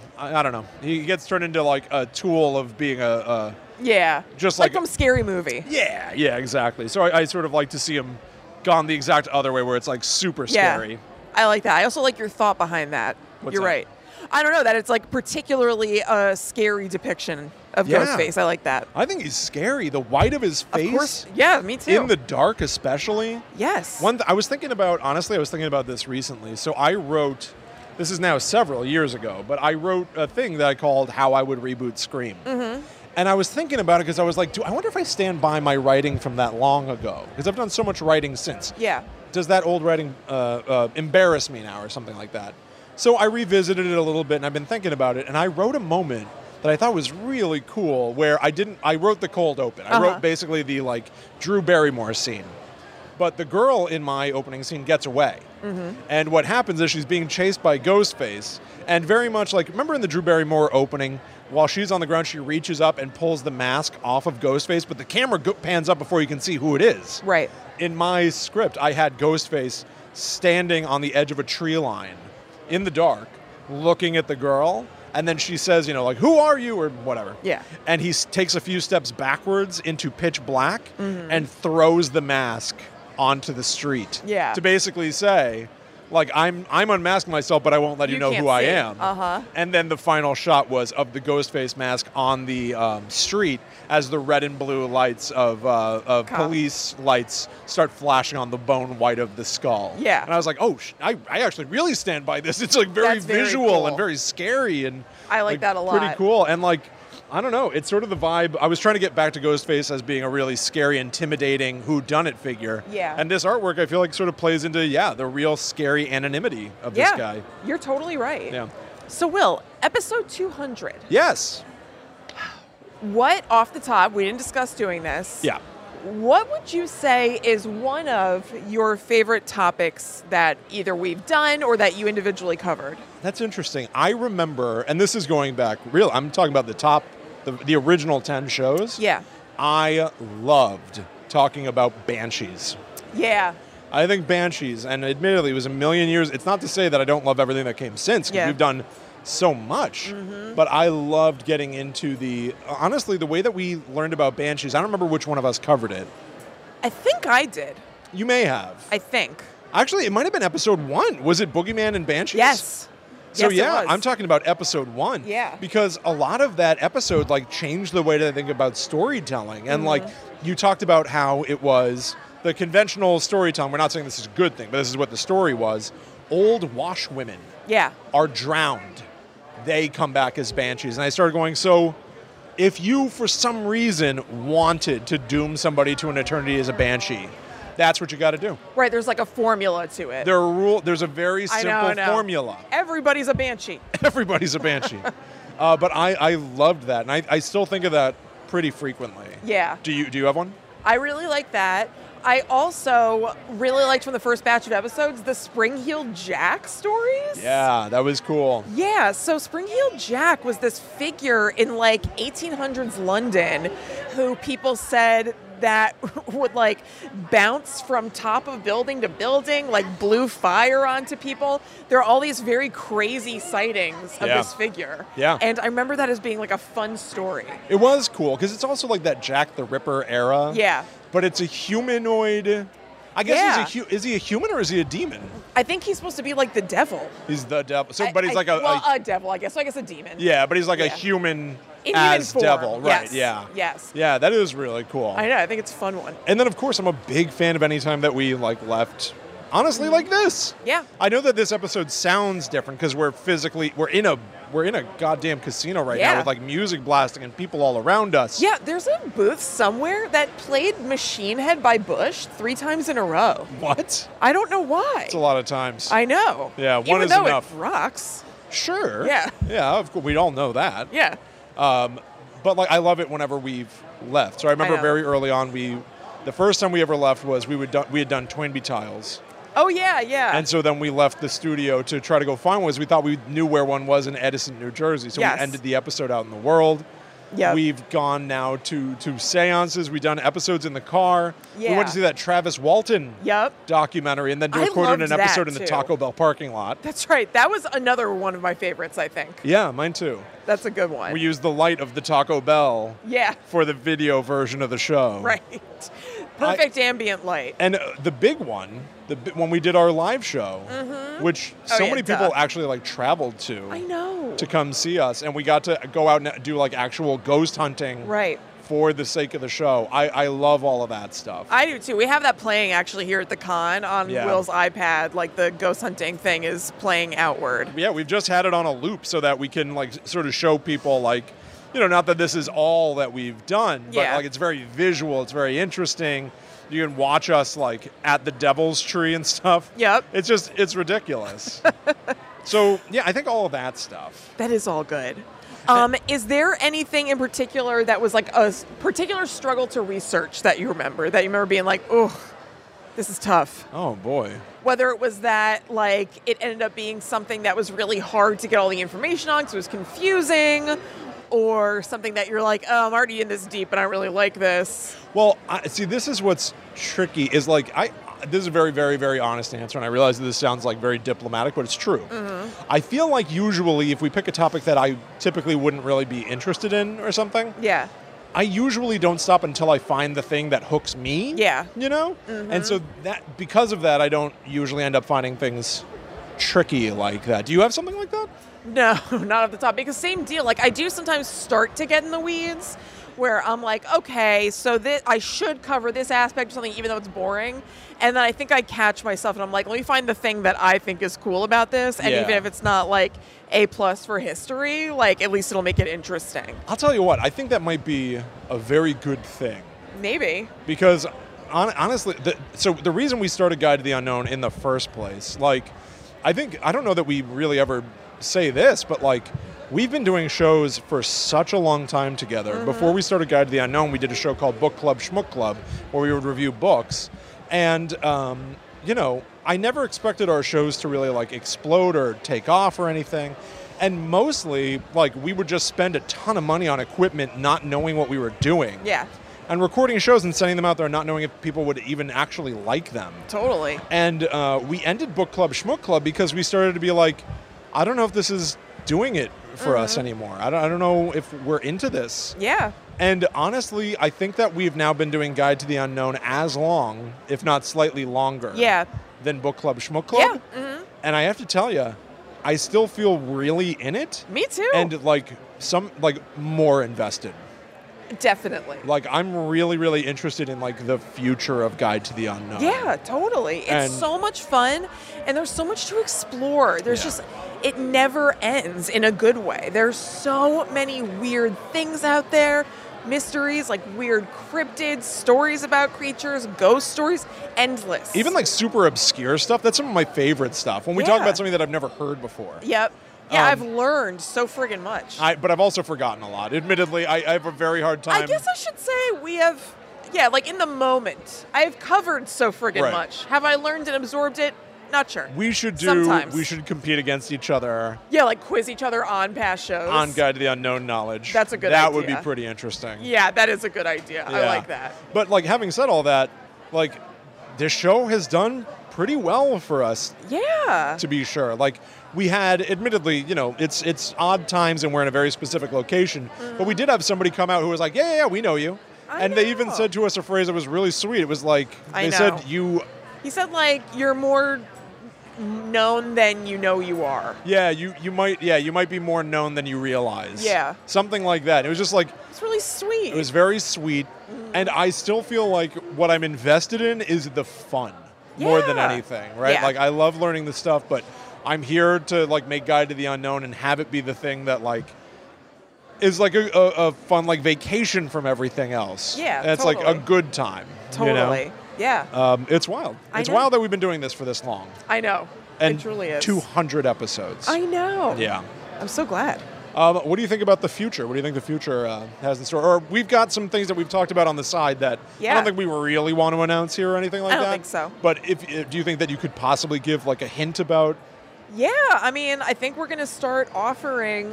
I don't know. He gets turned into like a tool of being a Yeah. Just like like- from Scary Movie. yeah, exactly. So I sort of like to see him gone the exact other way where it's like super Yeah. scary. I like that. I also like your thought behind that. What's You're that? right. I don't know, that it's like particularly a scary depiction of Yeah. Ghostface. I like that. I think he's scary. The white of his face. Of course. Yeah, me too. In the dark, especially. yes. I was thinking about this recently. So I wrote, this is now several years ago, but I wrote a thing that I called How I Would Reboot Scream. Mm-hmm. And I was thinking about it because I was like, I wonder if I stand by my writing from that long ago? Because I've done so much writing since. Yeah. Does that old writing embarrass me now or something like that? So I revisited it a little bit and I've been thinking about it. And I wrote a moment that I thought was really cool where I wrote the cold open. I wrote basically the like Drew Barrymore scene. But the girl in my opening scene gets away. Mm-hmm. And what happens is she's being chased by Ghostface. And very much like, remember in the Drew Barrymore opening, while she's on the ground, she reaches up and pulls the mask off of Ghostface, but the camera pans up before you can see who it is. Right. In my script, I had Ghostface standing on the edge of a tree line in the dark, looking at the girl. And then she says, like, who are you? Or whatever. Yeah. And he takes a few steps backwards into pitch black and throws the mask onto the street. Yeah. To basically say, like, I'm unmasking myself, but I won't let you know can't who I see. am. Uh-huh. And then the final shot was of the Ghostface mask on the street as the red and blue lights of police lights start flashing on the bone white of the skull. Yeah. And I was like, I actually really stand by this. It's like very That's very visual cool. and very scary and I like that a lot. Pretty cool. And like, I don't know, it's sort of the vibe. I was trying to get back to Ghostface as being a really scary, intimidating whodunit figure. Yeah. And this artwork, I feel like, sort of plays into, the real scary anonymity of this guy. You're totally right. Yeah. So, Will, episode 200. Yes. What, off the top, we didn't discuss doing this. Yeah. What would you say is one of your favorite topics that either we've done or that you individually covered? That's interesting. I remember, and this is going back, I'm talking about the original 10 shows. Yeah. I loved talking about Banshees. Yeah. I think Banshees, and admittedly, it was a million years. It's not to say that I don't love everything that came since, because we've done so much. Mm-hmm. But I loved getting into honestly, the way that we learned about Banshees. I don't remember which one of us covered it. I think I did. You may have. I think. Actually, it might have been episode 1. Was it Boogeyman and Banshees? Yes. So yes, it was. I'm talking about episode 1. Yeah. Because a lot of that episode changed the way that I think about storytelling. And you talked about how it was the conventional storytelling. We're not saying this is a good thing, but this is what the story was. Old washwomen are drowned. They come back as Banshees. And I started going, so if you, for some reason, wanted to doom somebody to an eternity as a Banshee, that's what you got to do. Right, there's like a formula to it. There's a very simple formula. Everybody's a Banshee. Everybody's a Banshee. But I loved that, and I still think of that pretty frequently. Yeah. Do you have one? I really like that. I also really liked from the first batch of episodes the Spring-Heeled Jack stories. Yeah, that was cool. Yeah, so Spring-Heeled Jack was this figure in 1800s London who people said that would bounce from top of building to building, blew fire onto people. There are all these very crazy sightings of this figure. Yeah. And I remember that as being a fun story. It was cool because it's also that Jack the Ripper era. Yeah. But it's a humanoid. I guess is he a human or is he a demon? I think he's supposed to be the devil. He's the devil. So, but he's a devil, I guess. So I guess a demon. Yeah, but he's a human in as form. devil, right? Yes. Yeah. Yes. Yeah, that is really cool. I know. I think it's a fun one. And then, of course, I'm a big fan of any time that we left. Honestly, like this. Yeah. I know that this episode sounds different because we're in a goddamn casino right now with music blasting and people all around us. Yeah, there's a booth somewhere that played Machine Head by Bush 3 times in a row. What? I don't know why. It's a lot of times. I know. Yeah, one Even is though enough. It rocks. Sure. Yeah. Yeah, of course. We all know that. Yeah. But I love it whenever we've left. So I remember very early on, the first time we ever left was we had done Toynbee Tiles. Oh, yeah, yeah. And so then we left the studio to try to go find one. We thought we knew where one was in Edison, New Jersey. So we ended the episode out in the world. Yep. We've gone now to seances. We've done episodes in the car. We Yeah. went to see that Travis Walton Yep. documentary and then I recorded loved an episode that, in the too. Taco Bell parking lot. That's right. That was another one of my favorites, I think. Yeah, mine too. That's a good one. We used the light of the Taco Bell Yeah. for the video version of the show. Right. Perfect ambient light. And the big one, when we did our live show, which so yeah, many duh. people actually like traveled to. I know. To come see us, and we got to go out and do like actual ghost hunting Right. for the sake of the show. I love all of that stuff. I do too. We have that playing actually here at the con on Yeah. Will's iPad. Like the ghost hunting thing is playing outward. Yeah, we've just had it on a loop so that we can like sort of show people like, not that this is all that we've done, but Yeah. like it's very visual, it's very interesting. You can watch us like at the Devil's Tree and stuff. Yep. It's ridiculous. So yeah, I think all of that stuff. That is all good. Is there anything in particular that was like a particular struggle to research that you remember being like, oh, this is tough? Oh boy. Whether it was that like it ended up being something that was really hard to get all the information on because it was confusing, or something that you're like, oh, I'm already in this deep and I really like this. Well, see, this is what's tricky is like, this is a very, very, very honest answer, and I realize that this sounds like very diplomatic, but it's true. I feel like usually if we pick a topic that I typically wouldn't really be interested in or something, Yeah. I usually don't stop until I find the thing that hooks me. Yeah. And so because of that, I don't usually end up finding things tricky like that. Do you have something like that? No, not off the top. Because same deal. Like I do sometimes start to get in the weeds where I'm like, okay, so I should cover this aspect of something even though it's boring. And then I think I catch myself and I'm like, let me find the thing that I think is cool about this. And Yeah. even if it's not like A+ for history, like at least it'll make it interesting. I'll tell you what, I think that might be a very good thing. Maybe. Because honestly, so the reason we started Guide to the Unknown in the first place, like, I don't know that we really ever say this, but like, we've been doing shows for such a long time together. Before we started Guide to the Unknown, we did a show called Book Club Schmook Club, where we would review books. And, I never expected our shows to really like explode or take off or anything. And mostly, like, we would just spend a ton of money on equipment not knowing what we were doing. Yeah, And recording shows and sending them out there not knowing if people would even actually like them. totally. And we ended Book Club Schmook Club because we started to be like, I don't know if this is doing it for us anymore. I don't know if we're into this. Yeah. And honestly, I think that we've now been doing Guide to the Unknown as long, if not slightly longer, Yeah. than Book Club Schmook Club. Yeah. And I have to tell you, I still feel really in it. Me too. And like more invested. Definitely. Like I'm really, really interested in like the future of Guide to the Unknown. Yeah, totally. It's And- so much fun, and there's so much to explore. There's Yeah. just, it never ends in a good way. There's so many weird things out there, mysteries, like weird cryptids, stories about creatures, ghost stories, endless. Even like super obscure stuff, that's some of my favorite stuff. When we talk Yeah. about something that I've never heard before. Yep. Yeah, Um, I've learned so friggin' much. But I've also forgotten a lot. Admittedly, I have a very hard time. I guess I should say we have, yeah, like in the moment, I've covered so friggin' Right. much. Have I learned and absorbed it? Not sure. we should Sometimes. we should compete against each other Yeah, like quiz each other on past shows. on Guide to the Unknown knowledge. That's a good That would be idea. pretty interesting. Yeah, that is a good idea. I Yeah. like that. But like having said all that, like this show has done pretty well for us, Yeah. to be sure. Like we had, admittedly, it's odd times and we're in a very specific location, but we did have somebody come out who was like, yeah, we know you. I And they even know. said to us a phrase that was really sweet. It was like, I they know. said, you He said, like, you're more known than you know you are. you might be more known than you realize. Yeah. Something like that. It was just like, It's really sweet. it was very sweet. And I still feel like what I'm invested in is the fun more than Yeah. anything, right? Yeah. Like I love learning this stuff, but I'm here to like make Guide to the Unknown and have it be the thing that like is like a fun like vacation from everything else. Yeah, And it's like a totally. good time. Totally. Yeah. It's wild. I It's know. wild that we've been doing this for this long. I know. And it truly is. 200 episodes. I know. Yeah. I'm so glad. What do you think about the future? What do you think the future has in store? Or we've got some things that we've talked about on the side that I Yeah. don't think we really want to announce here or anything like I don't that. think so. But do you think that you could possibly give like a hint about? Yeah, I mean, I think we're going to start offering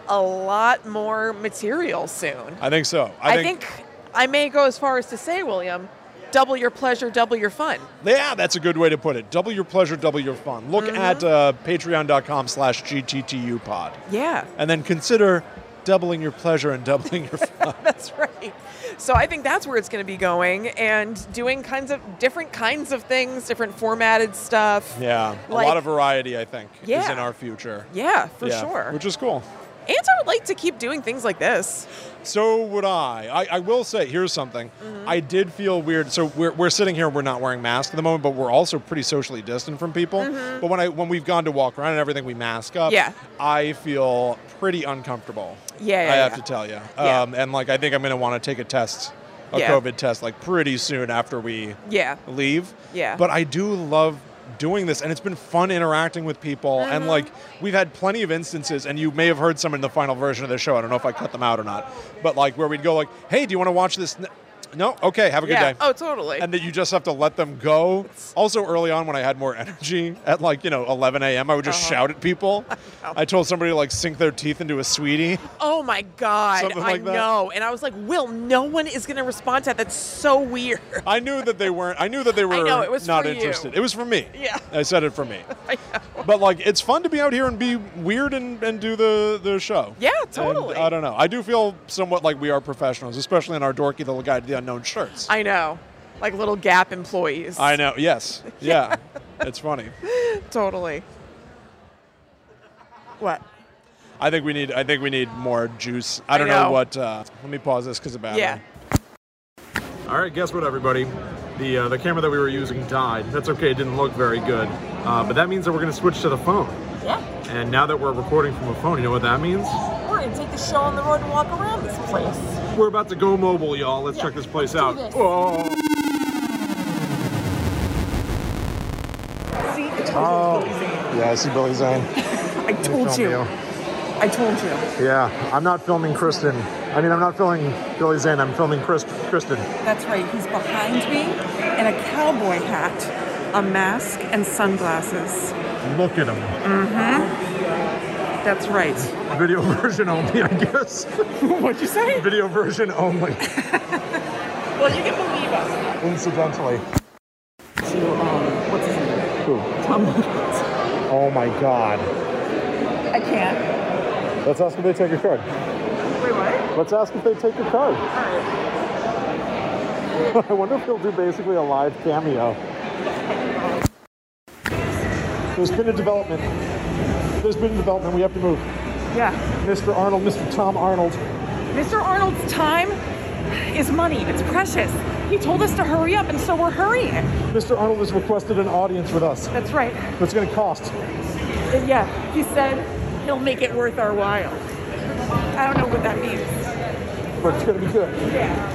a lot more material soon. I think so. I think I may go as far as to say, William, double your pleasure, double your fun. Yeah, that's a good way to put it. Double your pleasure, double your fun. Look at patreon.com/GTTUpod. Yeah. And then consider doubling your pleasure and doubling your fun. That's right. So I think that's where it's going to be going, and doing different kinds of things, different formatted stuff. Yeah, a Like- lot of variety, I think, is Yeah. in our future. Yeah, for Yeah, sure. Which is cool. And I would like to keep doing things like this. So would I. I will say, here's something. I did feel weird. So we're sitting here, we're not wearing masks at the moment, but we're also pretty socially distant from people. But when we've gone to walk around and everything, we mask up. Yeah. I feel pretty uncomfortable. Yeah, I have yeah. to tell you. Yeah. And like, I think I'm going to want to take a test, a Yeah. COVID test, like pretty soon after we Yeah. leave. Yeah. But I do love doing this, and it's been fun interacting with people, and like, we've had plenty of instances, and you may have heard some in the final version of the show, I don't know if I cut them out or not, but like where we'd go like, hey, do you want to watch this? No? Okay, have a good Yeah. day. Oh, totally. And that you just have to let them go. Also, early on when I had more energy at 11 a.m., I would just shout at people. I told somebody to like sink their teeth into a sweetie. Oh my God, Something I like that. know. And I was like, Will, no one is going to respond to that. That's so weird. I knew that they weren't. I knew that they were know, it was not for you. interested. It was for me. Yeah. I said it for me. I know. But like, it's fun to be out here and be weird and do the show. Yeah, And totally. I don't know. I do feel somewhat like we are professionals, especially in our dorky little Guide to the Unknown shirts. I know. Like little Gap employees. I know. Yes. Yeah. It's funny. Totally. What? I think we need more juice. I don't know. know what. Let me pause this because of battery. Yeah. All right. Guess what, everybody? The camera that we were using died. That's okay. It didn't look very good. But that means that we're going to switch to the phone. Yeah. And now that we're recording from a phone, you know what that means? We're going to take the show on the road and walk around this place. We're about to go mobile, y'all. Let's check this place out. this. Oh. See, I Oh. told you. Yeah, I see Billy Zane. I told you. I told you. Yeah, I'm not filming Kristen. I mean, I'm not filming Billy Zane. I'm filming Kristen. That's right. He's behind me in a cowboy hat, a mask, and sunglasses. Look at him. That's right. Video version only, I guess. What'd you say? Video version only. Well, you can believe us. Incidentally. To, what's his name? Who? Tom. Oh my God. I can't. Let's ask if they take your card. Wait, what? Let's ask if they take your card. All right. I wonder if he'll do basically a live cameo. There's been a development. We have to move. Yeah. Mr. Arnold, Mr. Tom Arnold. Mr. Arnold's time is money. It's precious. He told us to hurry up, and so we're hurrying. Mr. Arnold has requested an audience with us. That's right. What's going to cost? Yeah, he said he'll make it worth our while. I don't know what that means. But it's going to be good. Yeah.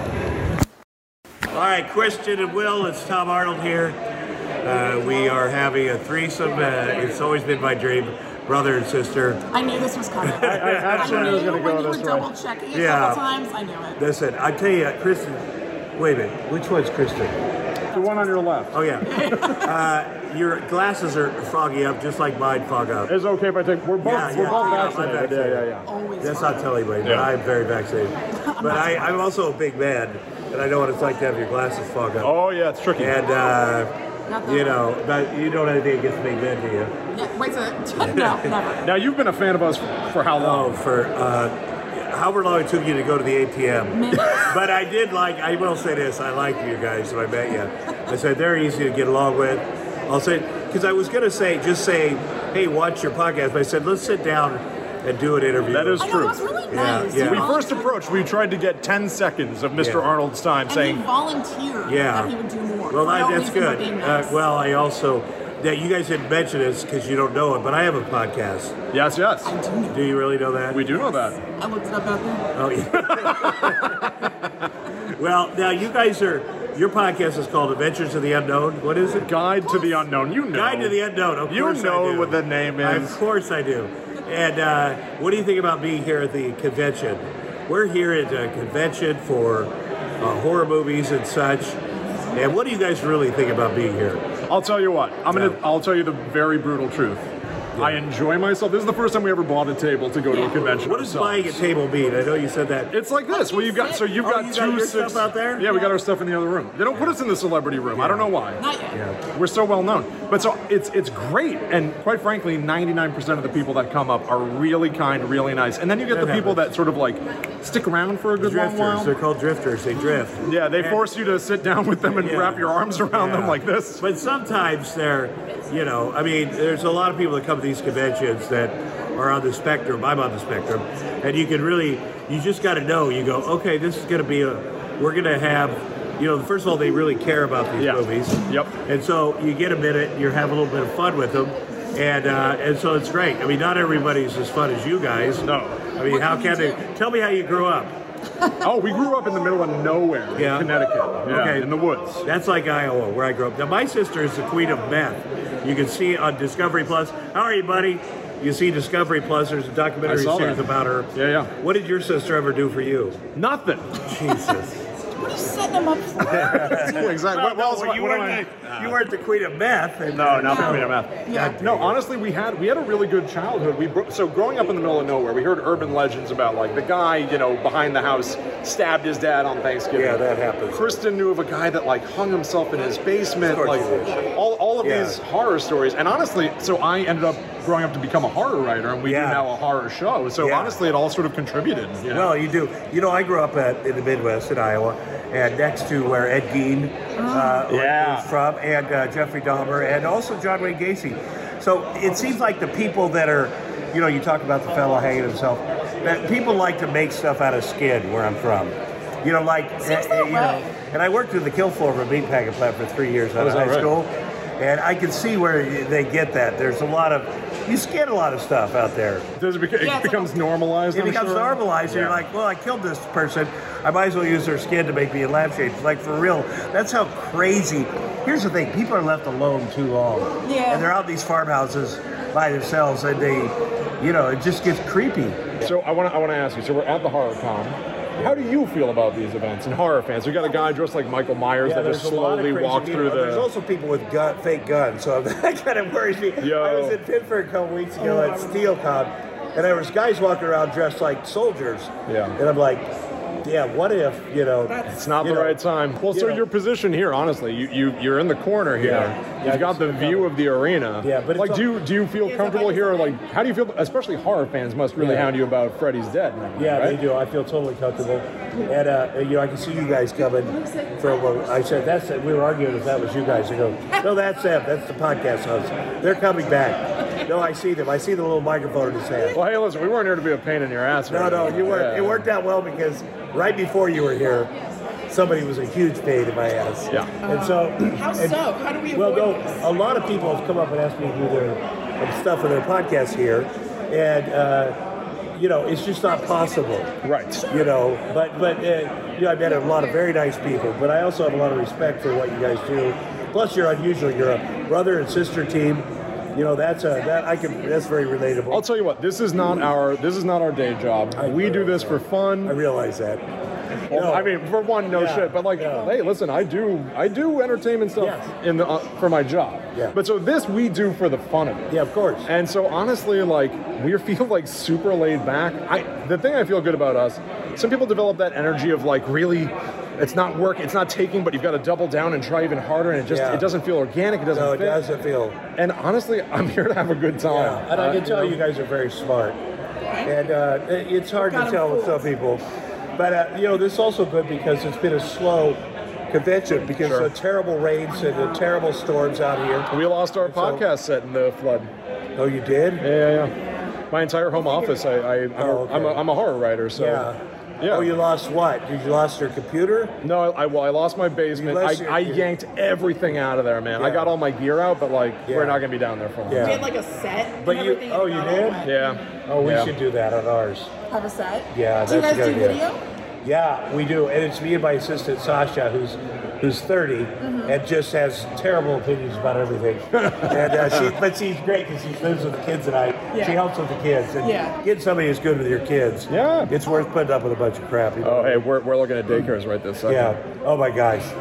All right, Kristen and Will, it's Tom Arnold here. We are having a threesome. It's always been my dream, brother and sister. I knew this was coming. I actually was going to go when you this were way. double checking a Yeah. couple times, I knew it. Listen, I tell you, Kristen, wait a minute, which one's Kristen? The one on your left. Oh, yeah. Your glasses are foggy up just like mine fog up. It's okay if I take. We're both I'm vaccinated. vaccinated. Yeah. Always That's fun. not telling anybody, but Yeah. I'm very vaccinated. But I'm also a big man, and I know what it's like to have your glasses fog up. Oh yeah, it's tricky. And, Not that you know, but you don't have anything against big men, do you? Yeah, wait a second. No, never. Now you've been a fan of us for how long? Oh, for however long it took you to go to the ATM. Minutes. But I will say this, I liked you guys when I met you. I said, they're easy to get along with. I'll say, because I was going to say, hey, watch your podcast. But I said, let's sit down and do an interview. That is I know, true. it was really nice. yeah. You We Well, first approached, we tried to get 10 seconds of Mr. Yeah. Arnold's time And saying, he volunteered Yeah. that he would do more. Well, for no that's reason but good. being nice. Well, I also, that you guys didn't mention this because you don't know it, but I have a podcast. yes. I do know. Do you really know that? We do know that. I looked it up out there. Oh, yeah. Well, now you guys your podcast is called Adventures of the Unknown. What is it? Guide to the Unknown. You know. Guide to the Unknown. Of You course know I do. what the name is. Of course I do. And what do you think about being here at the convention? We're here at a convention for horror movies and such. And what do you guys really think about being here? I'll tell you what. I'll tell you the very brutal truth. I enjoy myself. This is the first time we ever bought a table to go to a convention. What does ourselves. buying a table mean? I know you said that. It's like this. Well, you've got you got your stuff out there? Yeah, we got our stuff in the other room. They don't put us in the celebrity room. I don't know why. Not yet. Yeah. We're so well known. But so it's great. And quite frankly, 99% of the people that come up are really kind, really nice. And then you get the people that sort of like stick around for a good long Drifters. while. They're called drifters. They drift. Yeah, they force you to sit down with them and wrap your arms around them like this. But sometimes they're, I mean, there's a lot of people that come to these conventions that are on the spectrum. I'm on the spectrum. And you just got to know, you go, okay, this is going to be we're going to have, first of all, they really care about these movies. Yep. And so you get a minute, you have a little bit of fun with them. And so it's great. I mean, not everybody's as fun as you guys. No. I mean, how can they? Tell me how you grew up. Oh, we grew up in the middle of nowhere in Connecticut. Yeah, Okay. in the woods. That's like Iowa, where I grew up. Now, my sister is the queen of meth. You can see on Discovery Plus. How are you, buddy? You see Discovery Plus. There's a documentary I saw series that. about her. Yeah. What did your sister ever do for you? Nothing. Jesus. What are you setting them up for? Exactly. You weren't the queen of meth. No, not the queen of meth. Yeah. No, honestly, we had a really good childhood. So growing up in the middle of nowhere, we heard urban legends about like the guy, behind the house stabbed his dad on Thanksgiving. Yeah, that happens. Kristen knew of a guy that like hung himself in his basement. Of course Like he did. all of these horror stories. And honestly, so I ended up growing up to become a horror writer, and we do now a horror show. So honestly, it all sort of contributed. Well, you do. I grew up in the Midwest in Iowa, and next to where Ed Gein was from, and Jeffrey Dahmer, and also John Wayne Gacy. So it seems like the people that are, you talk about the fellow hanging himself, that people like to make stuff out of skin where I'm from. And I worked in the kill floor of a meatpacking plant for 3 years out of high school, and I can see where they get that. There's you skin a lot of stuff out there. It becomes normalized. It becomes normalized, and you're like, well, I killed this person. I might as well use their skin to make me in lampshades. Like, for real, that's how crazy. Here's the thing, people are left alone too long. Yeah. And they're out in these farmhouses by themselves, and they, it just gets creepy. So I want to ask you, so we're at the HorrorCon. How do you feel about these events and horror fans? We got a guy dressed like Michael Myers that just slowly walked through the... There's also people with fake guns, so that kind of worries me. I was in Pittsburgh a couple weeks ago at SteelCon, and there was guys walking around dressed like soldiers. Yeah. And I'm like, what if, It's not the right time. Well, so your position here, honestly, you're in the corner here. You've got the view of the arena. Yeah, but like, do you feel comfortable here? Like, how do you feel? Especially horror fans must really hound you about Freddy's Dead. Yeah, right? they do. I feel totally comfortable, and I can see you guys coming from. I said we were arguing if that was you guys. I go, no, that's them. That's the podcast host. They're coming back. No, I see them. I see the little microphone in his hand. Well, hey, listen, we weren't here to be a pain in your ass. No, you weren't. Yeah. It worked out well because right before you were here, somebody was a huge pain in my ass. Yeah. And so. How so? How do we Well, avoid no, this? a lot of people have come up and asked me to do their stuff for their podcast here, and it's just not possible. Right. But I met a lot of very nice people, but I also have a lot of respect for what you guys do. Plus, you're unusual. You're a brother and sister team. That's very relatable. I'll tell you what. This is not our day job. We do this for fun. I realize that. Well, I mean, for one, shit. But hey, listen, I do entertainment stuff for my job. Yeah. But so this we do for the fun of it. Yeah, of course. And so honestly, we feel super laid back. The thing I feel good about us, some people develop that energy of really, it's not work, it's not taking, but you've got to double down and try even harder, and it doesn't feel organic. It doesn't. No, fit. it doesn't feel. And honestly, I'm here to have a good time. Yeah, and I can tell you guys are very smart, and it's hard to tell with some people. But this is also good because it's been a slow convention because of the terrible rains and the terrible storms out here. We lost our podcast set in the flood. Oh, you did? Yeah. My entire home office. I'm a horror writer, so. Yeah. Oh, you lost what? Did you lost your computer? No, I lost my basement. I yanked everything out of there, man. Yeah. I got all my gear out, but we're not gonna be down there for a while. We had a set. But and you everything you got did? all wet. Yeah. Oh, we should do that on ours. Have a set? Yeah, Do you that's guys a do good idea. video? Yeah, we do, and it's me and my assistant Sasha, who's 30 and just has terrible opinions about everything. And but she's great because she lives with the kids and She helps with the kids. And getting somebody who's good with your kids. Yeah, it's worth putting up with a bunch of crap. Oh, hey, we're looking at daycares right this second. Yeah. Oh my gosh.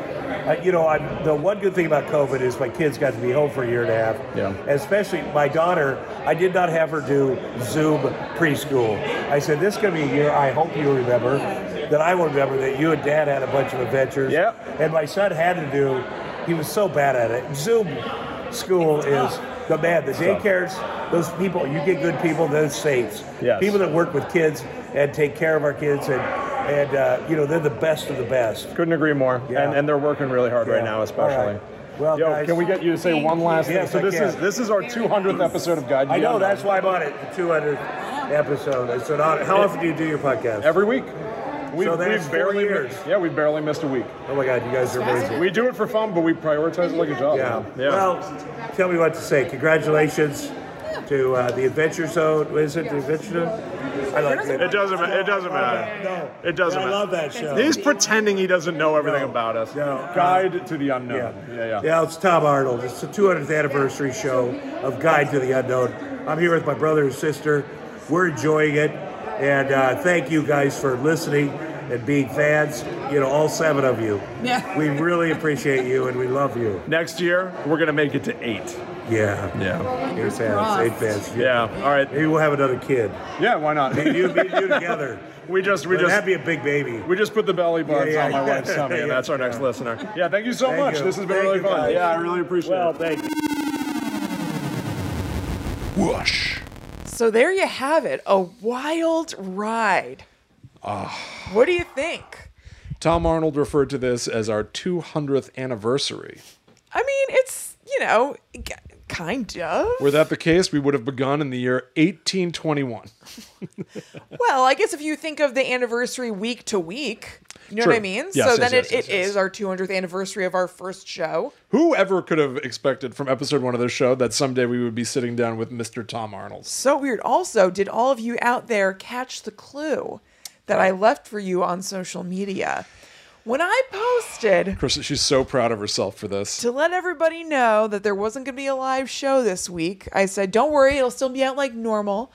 The one good thing about COVID is my kids got to be home for a year and a half. Yeah. Especially my daughter, I did not have her do Zoom preschool. I said, this is going to be a year, I hope you remember, that I will remember that you and Dad had a bunch of adventures. Yeah. And my son had to do, he was so bad at it. Zoom school is the man. The daycares, those people, you get good people, those saints. Yes. People that work with kids and take care of our kids and they're the best of the best. Couldn't agree more. Yeah. And they're working really hard right now, especially. All right. Well, Yo, guys, can we get you to say one last thing? Yes, So I this can. is our 200th episode of Guide to I the know, Unknown. that's why I'm on it, the 200th episode. It's an honor. How often do you do your podcast? Every week. So that's 4 years. We've barely missed a week. Oh my God, you guys are amazing. We do it for fun, but we prioritize it like a job. Yeah. Yeah. Well, tell me what to say. Congratulations to the Adventure Zone. What is it? The Adventure Zone? I like it. It doesn't matter. No. It doesn't I matter. love that show. He's pretending he doesn't know everything about us. No. Guide to the Unknown. Yeah, it's Tom Arnold. It's the 200th anniversary show of Guide to the Unknown. I'm here with my brother and sister. We're enjoying it. And thank you guys for listening and being fans. All 7 of you. Yeah. We really appreciate you and we love you. Next year, we're going to make it to 8. Yeah. Yeah. Here's fans, 8 fans. Yeah. All right. Maybe we'll have another kid. Yeah, why not? Me and you together. just That'd be a big baby. we just put the belly buttons Yeah, on my yeah. wife's tummy, and that's our next listener. Yeah, thank you so Thank much. you. This has been Thank really you, fun. guys. Yeah, I really appreciate Well, it. thank you. Whoosh. So there you have it, a wild ride. What do you think? Tom Arnold referred to this as our 200th anniversary. I mean, it's, kind of. Were that the case, we would have begun in the year 1821. Well, I guess if you think of the anniversary week to week, you know True. what I mean? Yes, so yes, then yes, it yes. is our 200th anniversary of our first show. Whoever could have expected from episode 1 of this show that someday we would be sitting down with Mr. Tom Arnold? So weird. Also, did all of you out there catch the clue that I left for you on social media? When I posted Chris, she's so proud of herself for this. to let everybody know that there wasn't going to be a live show this week, I said, don't worry, it'll still be out like normal.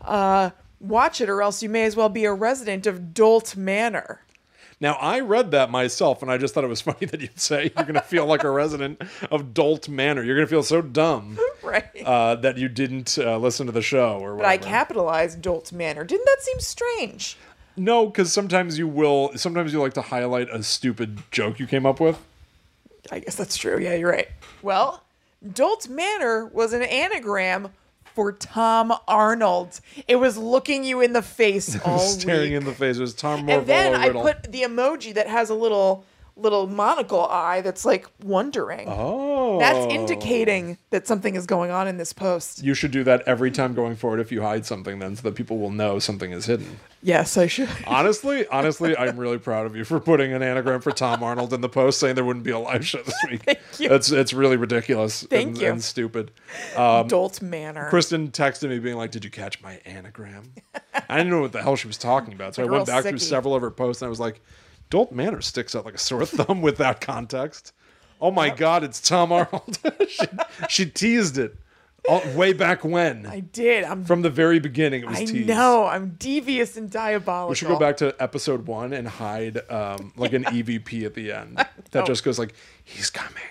Watch it or else you may as well be a resident of Dolt Manor. Now, I read that myself, and I just thought it was funny that you'd say you're going to feel like a resident of Dolt Manor. You're going to feel so dumb Right. that you didn't listen to the show or But I whatever. capitalized Dolt Manor. Didn't that seem strange? No, because sometimes you like to highlight a stupid joke you came up with. I guess that's true. Yeah, you're right. Well, Dolt Manor was an anagram for Tom Arnold. It was looking you in the face all Staring week. in the face. It was Tom And then Morvolo I Riddle. put the emoji that has a little monocle eye that's like wondering. Oh. That's indicating that something is going on in this post. You should do that every time going forward if you hide something then, so that people will know something is hidden. Yes, I should. Honestly, I'm really proud of you for putting an anagram for Tom Arnold in the post saying there wouldn't be a live show this week. Thank you. It's really ridiculous Thank you. and stupid. Dolt Manor. Kristen texted me being like, "Did you catch my anagram?" I didn't know what the hell she was talking about, so I Like a went real back through sickie. several of her posts and I was like, "Dolt Manor sticks out like a sore thumb with that context." Oh my God, it's Tom Arnold. she teased it way back when. I did. From the very beginning, it was I teased. know. I'm devious and diabolical. We should go back to episode 1 and hide like an EVP at the end that just goes like, "He's coming."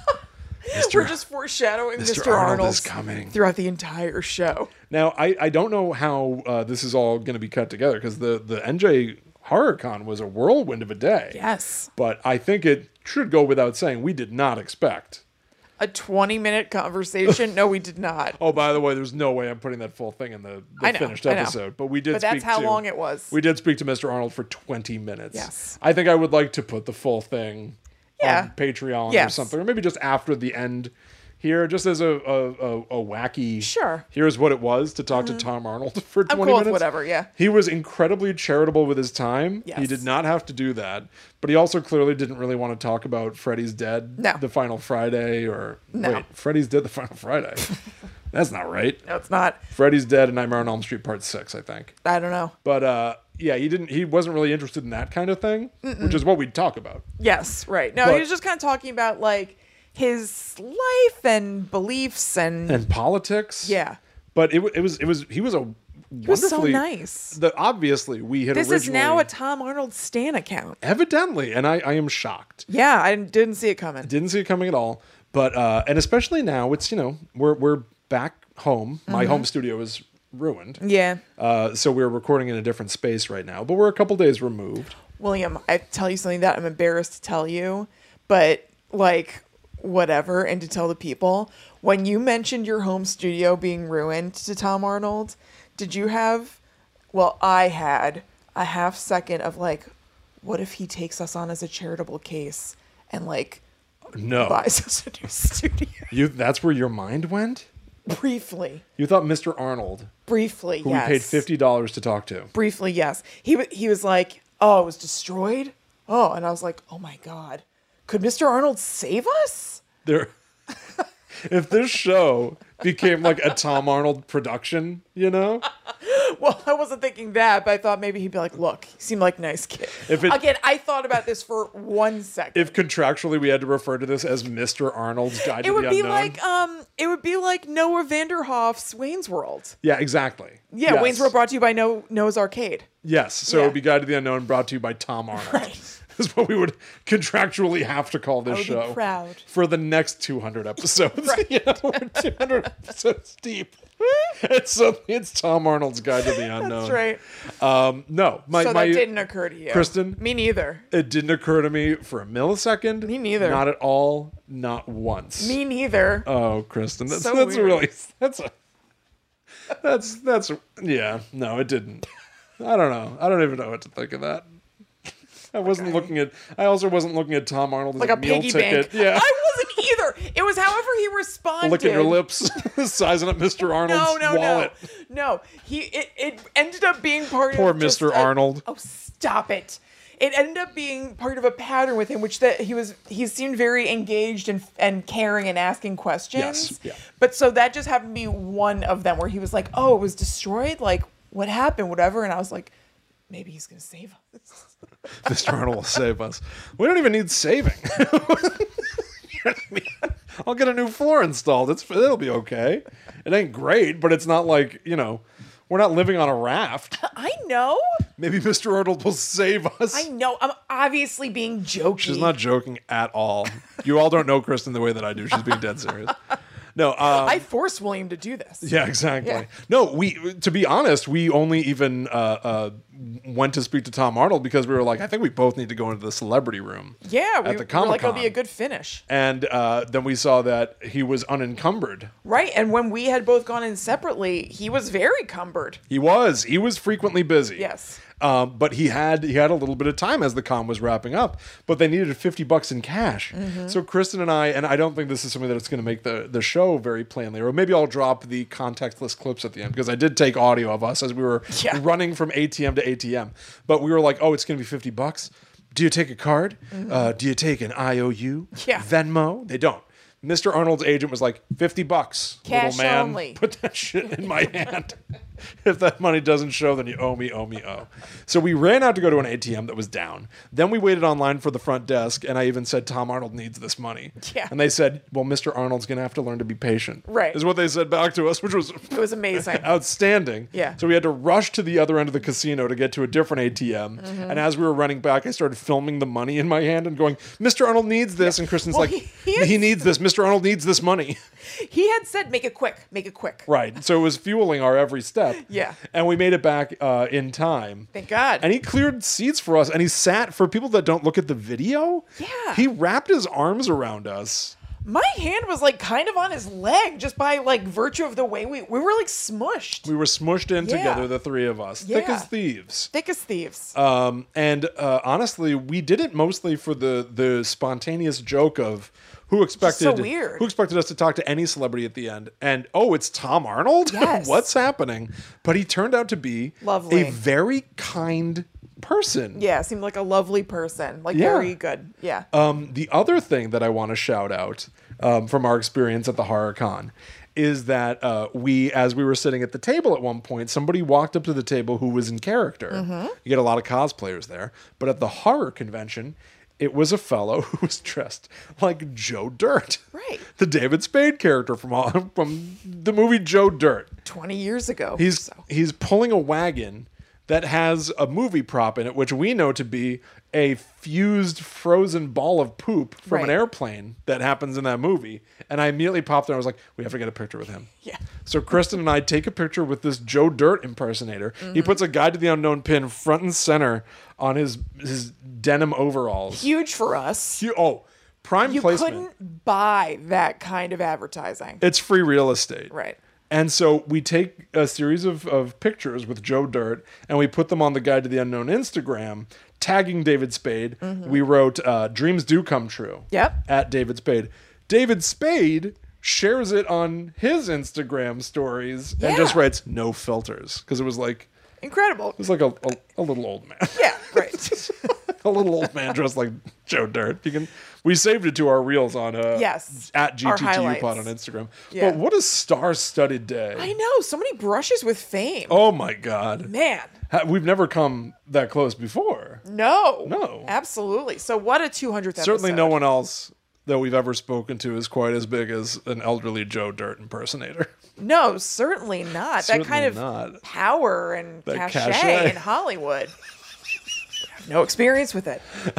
We're just foreshadowing Mr. Mr. Arnold Arnold's is coming. throughout the entire show. Now, I don't know how this is all going to be cut together because the NJ HorrorCon was a whirlwind of a day. Yes. But I think it should go without saying we did not expect. A 20-minute conversation? No, we did not. Oh, by the way, there's no way I'm putting that full thing in the I know, finished I know. episode. But we did But that's speak how to, long it was. We did speak to Mr. Arnold for 20 minutes. Yes. I think I would like to put the full thing Yeah. on Patreon or Yes. something. Or maybe just after the end here, just as a wacky... Sure. Here's what it was to talk to Tom Arnold for 20 I'm cool minutes. with whatever, yeah. He was incredibly charitable with his time. Yes. He did not have to do that. But he also clearly didn't really want to talk about Freddy's Dead, No. The Final Friday, or... No. Wait, Freddy's Dead, The Final Friday. That's not right. No, it's not. Freddy's Dead and Nightmare on Elm Street Part 6, I think. I don't know. But yeah, he wasn't really interested in that kind of thing, which is what we'd talk about. Yes, right. No, But- he was just kind of talking about, like, his life and beliefs and And politics. yeah. But he was a He was so wonderfully. nice. Obviously, we had This originally. is now a Tom Arnold Stan account. Evidently, and I am shocked. Yeah, I didn't see it coming. Didn't see it coming at all. But and especially now, it's we're back home. My home studio is ruined. Yeah. So we're recording in a different space right now, but we're a couple days removed. William, I tell you something that I'm embarrassed to tell you, but like whatever, and to tell the people, when you mentioned your home studio being ruined to Tom Arnold, did you have, well, I had a half second of like, what if he takes us on as a charitable case and like No, buys us a new studio? that's where your mind went? Briefly, You thought Mr. Arnold, who who yes. we paid $50 to talk to. Briefly, yes. He was like, oh, it was destroyed? Oh, and I was like, oh my God. Could Mr. Arnold save us? There, if this show became like a Tom Arnold production, Well, I wasn't thinking that, but I thought maybe he'd be like, look, he seemed like a nice kid. Again, I thought about this for 1 second. if contractually we had to refer to this as Mr. Arnold's Guide to the Unknown. It would be like Noah Vanderhoff's Wayne's World. Yeah, exactly. Yeah, Yes. Wayne's World brought to you by Noah's Arcade. Yes, so Yeah. it would be Guide to the Unknown brought to you by Tom Arnold. Right. Is what we would contractually have to call this I would be show. proud. For the next 200 episodes. Right. We're 200 episodes deep. And suddenly it's Tom Arnold's Guide to the Unknown. That's right. No, So that didn't occur to you. Kristen? Me neither. It didn't occur to me for a millisecond. Me neither. Not at all. Not once. Me neither. Oh, Kristen, that's So weird. weird. That's yeah. No, it didn't. I don't know. I don't even know what to think of that. I also wasn't looking at Tom Arnold as Like a a meal piggy ticket. bank. Yeah. I wasn't either. It was however he responded. Licking your lips, sizing up Mr. Arnold's wallet. No. It ended up being part Poor of just Mr. Arnold. Oh, stop it. It ended up being part of a pattern with him, which that he seemed very engaged and caring and asking questions. Yes, yeah. But so that just happened to be one of them where he was like, "Oh, it was destroyed. Like, what happened? Whatever." And I was like, maybe he's gonna save us. Mr. Arnold will save us. We don't even need saving. I'll get a new floor installed. It'll be okay. It ain't great, but it's not like, we're not living on a raft. I know. Maybe Mr. Arnold will save us. I know. I'm obviously being jokey. She's not joking at all. You all don't know Kristen the way that I do. She's being dead serious. No, I forced William to do this. yeah, exactly. Yeah. No, to be honest, we only even went to speak to Tom Arnold because we were like, I think we both need to go into the celebrity room. Yeah, at the we were Comic-Con. like, it'll be a good finish. And then we saw that he was unencumbered. Right, and when we had both gone in separately, he was very cumbered. He was frequently busy. Yes. But he had a little bit of time as the con was wrapping up, but they needed $50 in cash. Mm-hmm. So Kristen and I don't think this is something that's going to make the show very plainly, or maybe I'll drop the contextless clips at the end because I did take audio of us as we were running from ATM to ATM. But we were like, oh, it's going to be $50. Do you take a card? Mm-hmm. Do you take an IOU? Yeah. Venmo? They don't. Mr. Arnold's agent was like, $50, Cash little man. only. Put that shit in my hand. If that money doesn't show, then you owe me. So we ran out to go to an ATM that was down. Then we waited online for the front desk, and I even said, Tom Arnold needs this money. Yeah. And they said, well, Mr. Arnold's going to have to learn to be patient. Right. Is what they said back to us, which was It was amazing. outstanding. Yeah. So we had to rush to the other end of the casino to get to a different ATM. Mm-hmm. And as we were running back, I started filming the money in my hand and going, Mr. Arnold needs this. And Kristen's Well, like, he he needs this. Mr. Arnold needs this money. He had said, make it quick. Right. So it was fueling our every step. Yeah. And we made it back in time. Thank God. And he cleared seats for us. And he sat, for people that don't look at the video, Yeah. he wrapped his arms around us. My hand was like kind of on his leg just by like virtue of the way we were like smushed. We were smushed in Yeah. together, the three of us. Thick Yeah. as thieves. Thick as thieves. And honestly, we did it mostly for the spontaneous joke of who expected weird. who expected us to talk to any celebrity at the end. And it's Tom Arnold? Yes. What's happening? But he turned out to be Lovely. a very kind person. Yeah, seemed like a lovely person. Like Yeah. very good. Yeah. The other thing that I want to shout out from our experience at the HorrorCon is that as we were sitting at the table at one point, somebody walked up to the table who was in character. Mm-hmm. You get a lot of cosplayers there. But at the horror convention, it was a fellow who was dressed like Joe Dirt. Right. The David Spade character from the movie Joe Dirt. 20 years ago. He's pulling a wagon that has a movie prop in it, which we know to be a fused frozen ball of poop from an airplane that happens in that movie. And I immediately popped there. I was like, we have to get a picture with him. Yeah. So Kristen and I take a picture with this Joe Dirt impersonator. He puts a Guide to the Unknown pin front and center on his denim overalls. Huge for us. Prime You placement. couldn't buy that kind of advertising. It's free real estate. Right. And so we take a series of pictures with Joe Dirt and we put them on the Guide to the Unknown Instagram, tagging David Spade. We wrote, dreams do come true. Yep. At David Spade. David Spade shares it on his Instagram stories and just writes no filters. Because it was like... Incredible. It was like a little old man. Yeah, right. A little old man dressed like Joe Dirt. We saved it to our reels on yes, at our GTTU Pod on Instagram. Yeah. But what a star-studded day. I know. So many brushes with fame. Oh my God. Man. We've never come that close before. No. Absolutely. So what a 200th episode. Certainly no one else that we've ever spoken to is quite as big as an elderly Joe Dirt impersonator. No, certainly not. Certainly that kind of not. Power and That cachet in Hollywood. No experience with it.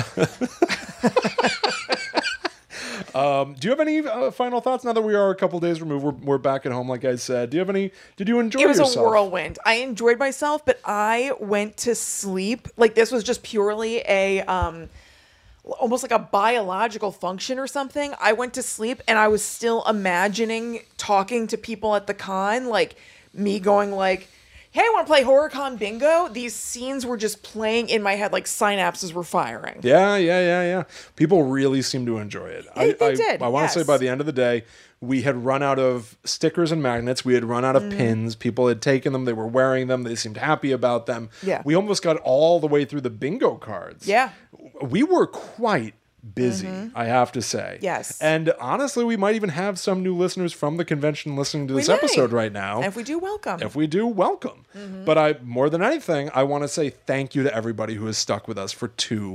Do you have any final thoughts now that we are a couple days removed? We're back at home, like I said. Do you have any? Did you enjoy yourself? It was a whirlwind. I enjoyed myself, but I went to sleep. Like this was just purely a almost like a biological function or something. I went to sleep and I was still imagining talking to people at the con, like me going like, hey, I want to play HorrorCon bingo. These scenes were just playing in my head like synapses were firing. Yeah. People really seem to enjoy it. They did. I want to say by the end of the day, we had run out of stickers and magnets. We had run out of pins. People had taken them. They were wearing them. They seemed happy about them. Yeah. We almost got all the way through the bingo cards. Yeah. We were quite busy, I have to say. Yes. And honestly, we might even have some new listeners from the convention listening to this episode right now. And if we do, welcome. Welcome. But more than anything, I want to say thank you to everybody who has stuck with us for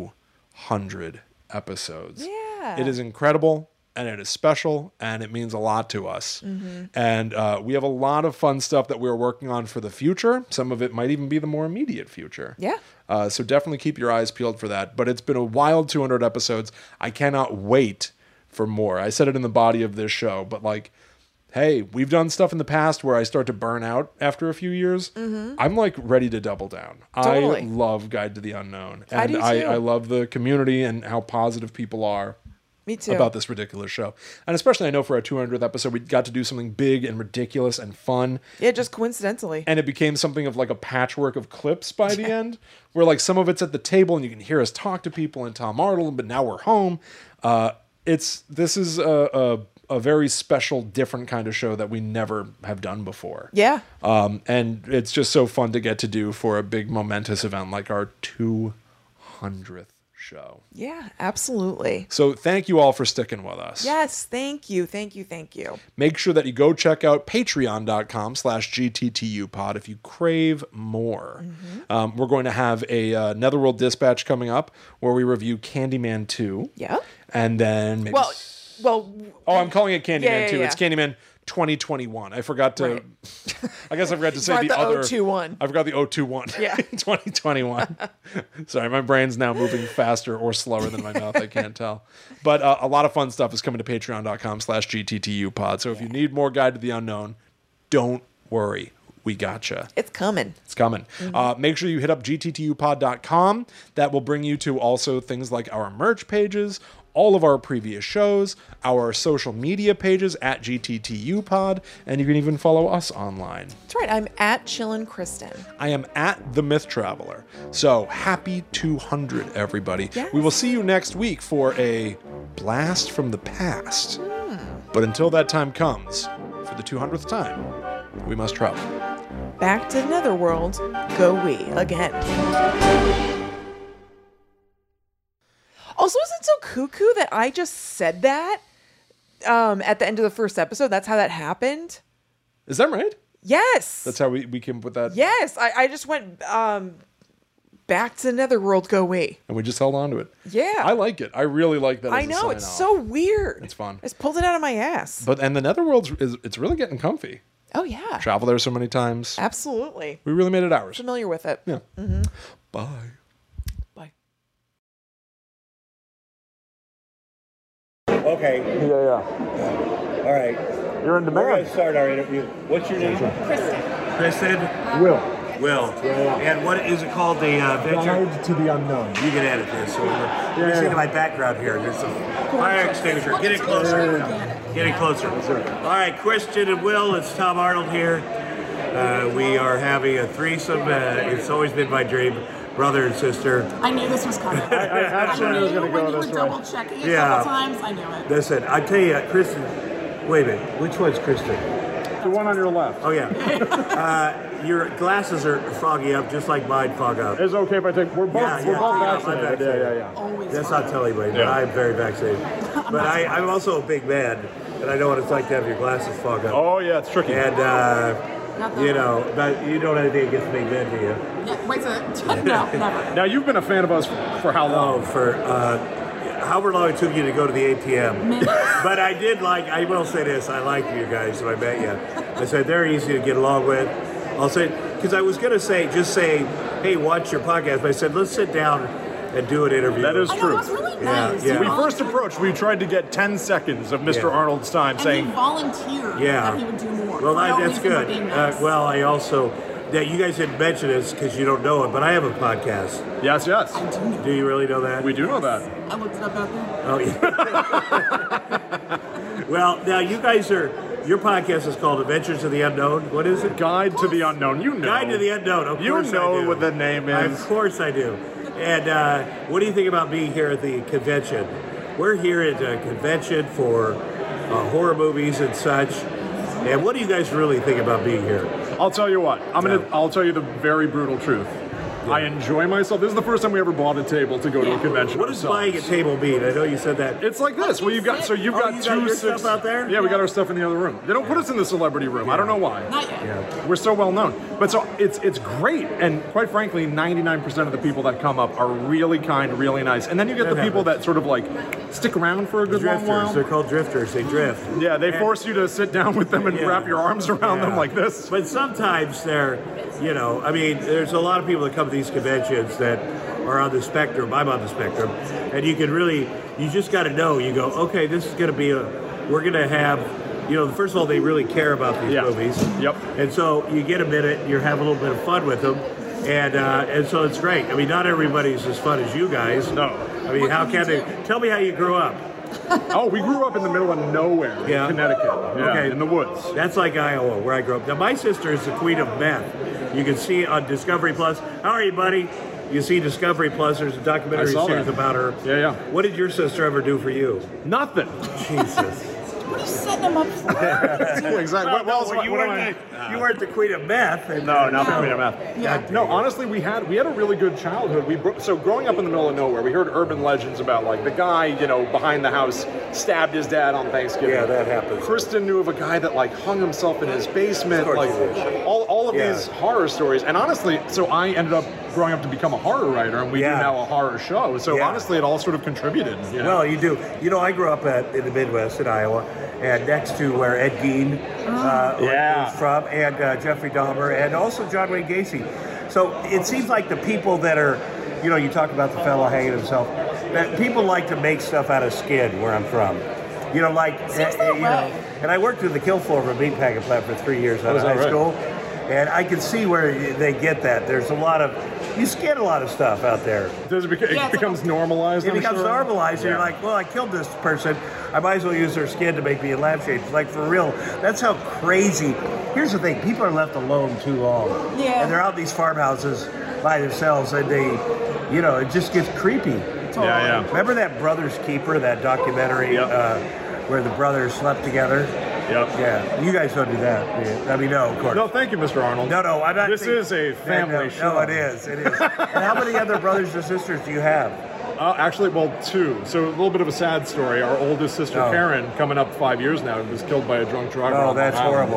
200 episodes. Yeah. It is incredible. And it is special, and it means a lot to us. And we have a lot of fun stuff that we're working on for the future. Some of it might even be the more immediate future. Yeah. So definitely keep your eyes peeled for that. But it's been a wild 200 episodes. I cannot wait for more. I said it in the body of this show, but like, hey, we've done stuff in the past where I start to burn out after a few years. I'm like ready to double down. Totally. I love Guide to the Unknown. And I do too. I love the community and how positive people are. Me too. About this ridiculous show. And especially I know for our 200th episode, we got to do something big and ridiculous and fun. Yeah, just coincidentally. And it became something of like a patchwork of clips by the end, where like some of it's at the table and you can hear us talk to people and Tom Arnold, but now we're home. This is a very special, different kind of show that we never have done before. Yeah. And it's just so fun to get to do for a big momentous event like our 200th show. Yeah, absolutely. So thank you all for sticking with us. Yes, thank you. Make sure that you go check out patreon.com/GTTUpod if you crave more. We're going to have a Netherworld Dispatch coming up where we review Candyman 2. Yeah. And then maybe... Well, I'm calling it Candyman 2. yeah. It's Candyman 2021. I forgot to... Right. I guess I forgot to say Brought the the other... 021. I forgot the 021. Yeah. 2021. Sorry, my brain's now moving faster or slower than my mouth. I can't tell. But a lot of fun stuff is coming to patreon.com/GTTUpod. So if you need more Guide to the Unknown, don't worry. We gotcha. it's coming. It's coming. Make sure you hit up gttupod.com. That will bring you to also things like our merch pages, all of our previous shows, our social media pages at GTTUpod, and you can even follow us online. That's right. I'm at Chillin' Kristen. I am at The Myth Traveler. So happy 200, everybody. Yes. We will see you next week for a blast from the past. But until that time comes, for the 200th time, we must travel. Back to Netherworld, go we again. Also, is it so cuckoo that I just said that at the end of the first episode? That's how that happened? Is that right? Yes. That's how we came up with that? Yes. I just went back to Netherworld go we. And we just held on to it. Yeah. I like it. I really like that. I as a know, it's sign-off. so weird. It's fun. I just pulled it out of my ass. And the Netherworld it's really getting comfy. Oh, yeah. Travel there so many times. Absolutely. We really made it ours. Familiar with it. Yeah. Bye. Bye. Okay. Yeah. All right. You're in We're going to start our interview. What's your name? Kristen. Will. Will. And what is it called? The venture? Guide to the unknown. You can edit this. So you see my background here. There's some fire extinguisher. Get it closer. Get it closer. All right, Kristen and Will. It's Tom Arnold here. We are having a threesome. It's always been my dream. Brother and sister. I knew this was coming. I absolutely was going to When go you were this way. double checking it a Yeah. couple times, I knew it. Listen, I tell you, Kristen. Wait a minute. Which one's Kristen? The one on your left. Oh yeah. Your glasses are foggy up, just like mine fog up. It's okay if I take. We're both Yeah, we're yeah. both I'm vaccinated. vaccinated. Yeah. Always. That's not telling me, but Yeah. I'm very vaccinated. But I'm also a big man, and I know what it's like to have your glasses fog up. Oh yeah, it's tricky. And Not that you know, but you don't have anything against big men, do you? Yeah, wait a second. No, never. Now you've been a fan of us for how long? Oh, for however long it took you to go to the ATM. But I did like. I will say this: I like you guys when I met you. I said they're easy to get along with. I'll say because I was gonna say just say, hey, watch your podcast. But I said let's sit down and do an interview. That is I know, true. it was really Yeah, nice. yeah. You We volunteered- first approached. We tried to get 10 seconds of Mr. Yeah. Arnold's time, and saying, he volunteered Yeah. that he would do more. Well, for no that's reason but good. being nice. Well, I also that you guys didn't mention this because you don't know it, but I have a podcast. "Yes, yes, I do know. Do you really know that? we do know that." I looked it up out there. Oh, yeah. Well, now you guys are. Your podcast is called Adventures of the Unknown. What is it? Guide to the unknown. You know. Guide to the Unknown. Of You course know I do. what the name is. Of course I do. And what do you think about being here at the convention? We're here at a convention for horror movies and such. And what do you guys really think about being here? I'll tell you what. I'll tell you the very brutal truth. I enjoy myself. This is the first time we ever bought a table to go to a convention. What does ourselves. buying a table mean? I know you said that. It's like this. Well, you've got Oh, got you got two your six stuff out there? Yeah, we got our stuff in the other room. They don't put us in the celebrity room. I don't know why. Not yet. Yeah. We're so well known. But so it's great. And quite frankly, 99% of the people that come up are really kind, really nice. And then you get That the people happens. that sort of like stick around for a good long Drifters. while. They're called drifters. They drift. Yeah, they And- force you to sit down with them and Yeah. wrap your arms around them Yeah. like this. But sometimes they're, you know, I mean, there's a lot of people that come to these conventions that are on the spectrum. I'm on the spectrum. And you can really, you just got to know, you go, okay, this is going to be we're going to have, you know, first of all, they really care about these Yeah. movies. Yep. And so you get a minute, you have a little bit of fun with them. And so it's great. I mean, not everybody's as fun as you guys. No. I mean, What how can can you they? do? Tell me how you grew up. Oh, we grew up in the middle of nowhere Yeah. in Connecticut. Yeah, Okay. in the woods. That's like Iowa, where I grew up. Now, my sister is the queen of meth. You can see on Discovery Plus. How are you, buddy? You see Discovery Plus. There's a documentary I saw series that. about her. Yeah. What did your sister ever do for you? Nothing. Jesus. What are you setting him up for? Exactly. You weren't the queen of meth. And, No, not for me, I'm Yeah. No, honestly, we had a really good childhood. So growing up in the middle of nowhere, we heard urban legends about like the guy, you know, behind the house stabbed his dad on Thanksgiving. Yeah, that happens. Kristen knew of a guy that like hung himself in his basement. Of course Like he did. all of Yeah. these horror stories. And honestly, so I ended up growing up to become a horror writer, and we Yeah. do now a horror show. So Yeah. honestly, it all sort of contributed. You know? Well, you do. You know, I grew up in the Midwest in Iowa, and next to where Ed Gein Yeah. was from, and Jeffrey Dahmer, and also John Wayne Gacy. So it seems like the people that are, you know, you talk about the fellow hanging himself, that people like to make stuff out of skin where I'm from. You know, like, Seems that you know, way. and I worked in the kill floor of a meatpacking plant for 3 years out of is that high right? school, and I can see where they get that. There's a lot of, you skin a lot of stuff out there. Does it, Yeah, it becomes normalized? It I'm becomes sure? normalized, and Yeah. you're like, well, I killed this person. I might as well use their skin to make me in lampshades. Like, for real, that's how crazy. Here's the thing, people are left alone too long. Yeah. And they're out in these farmhouses by themselves, and they, you know, it just gets creepy. Yeah. Remember that Brothers Keeper, that documentary Yep. where the brothers slept together? Yep. Yeah, you guys don't do that. do you? I mean, no, of course. No, thank you, Mr. Arnold. No, I'm not. This is a family no, show. No, it is. It is. And how many other brothers and sisters do you have? Actually, well, 2. So a little bit of a sad story. Our oldest sister, Oh. Karen, coming up 5 years now, was killed by a drunk driver. Oh, on that's Long Island. horrible.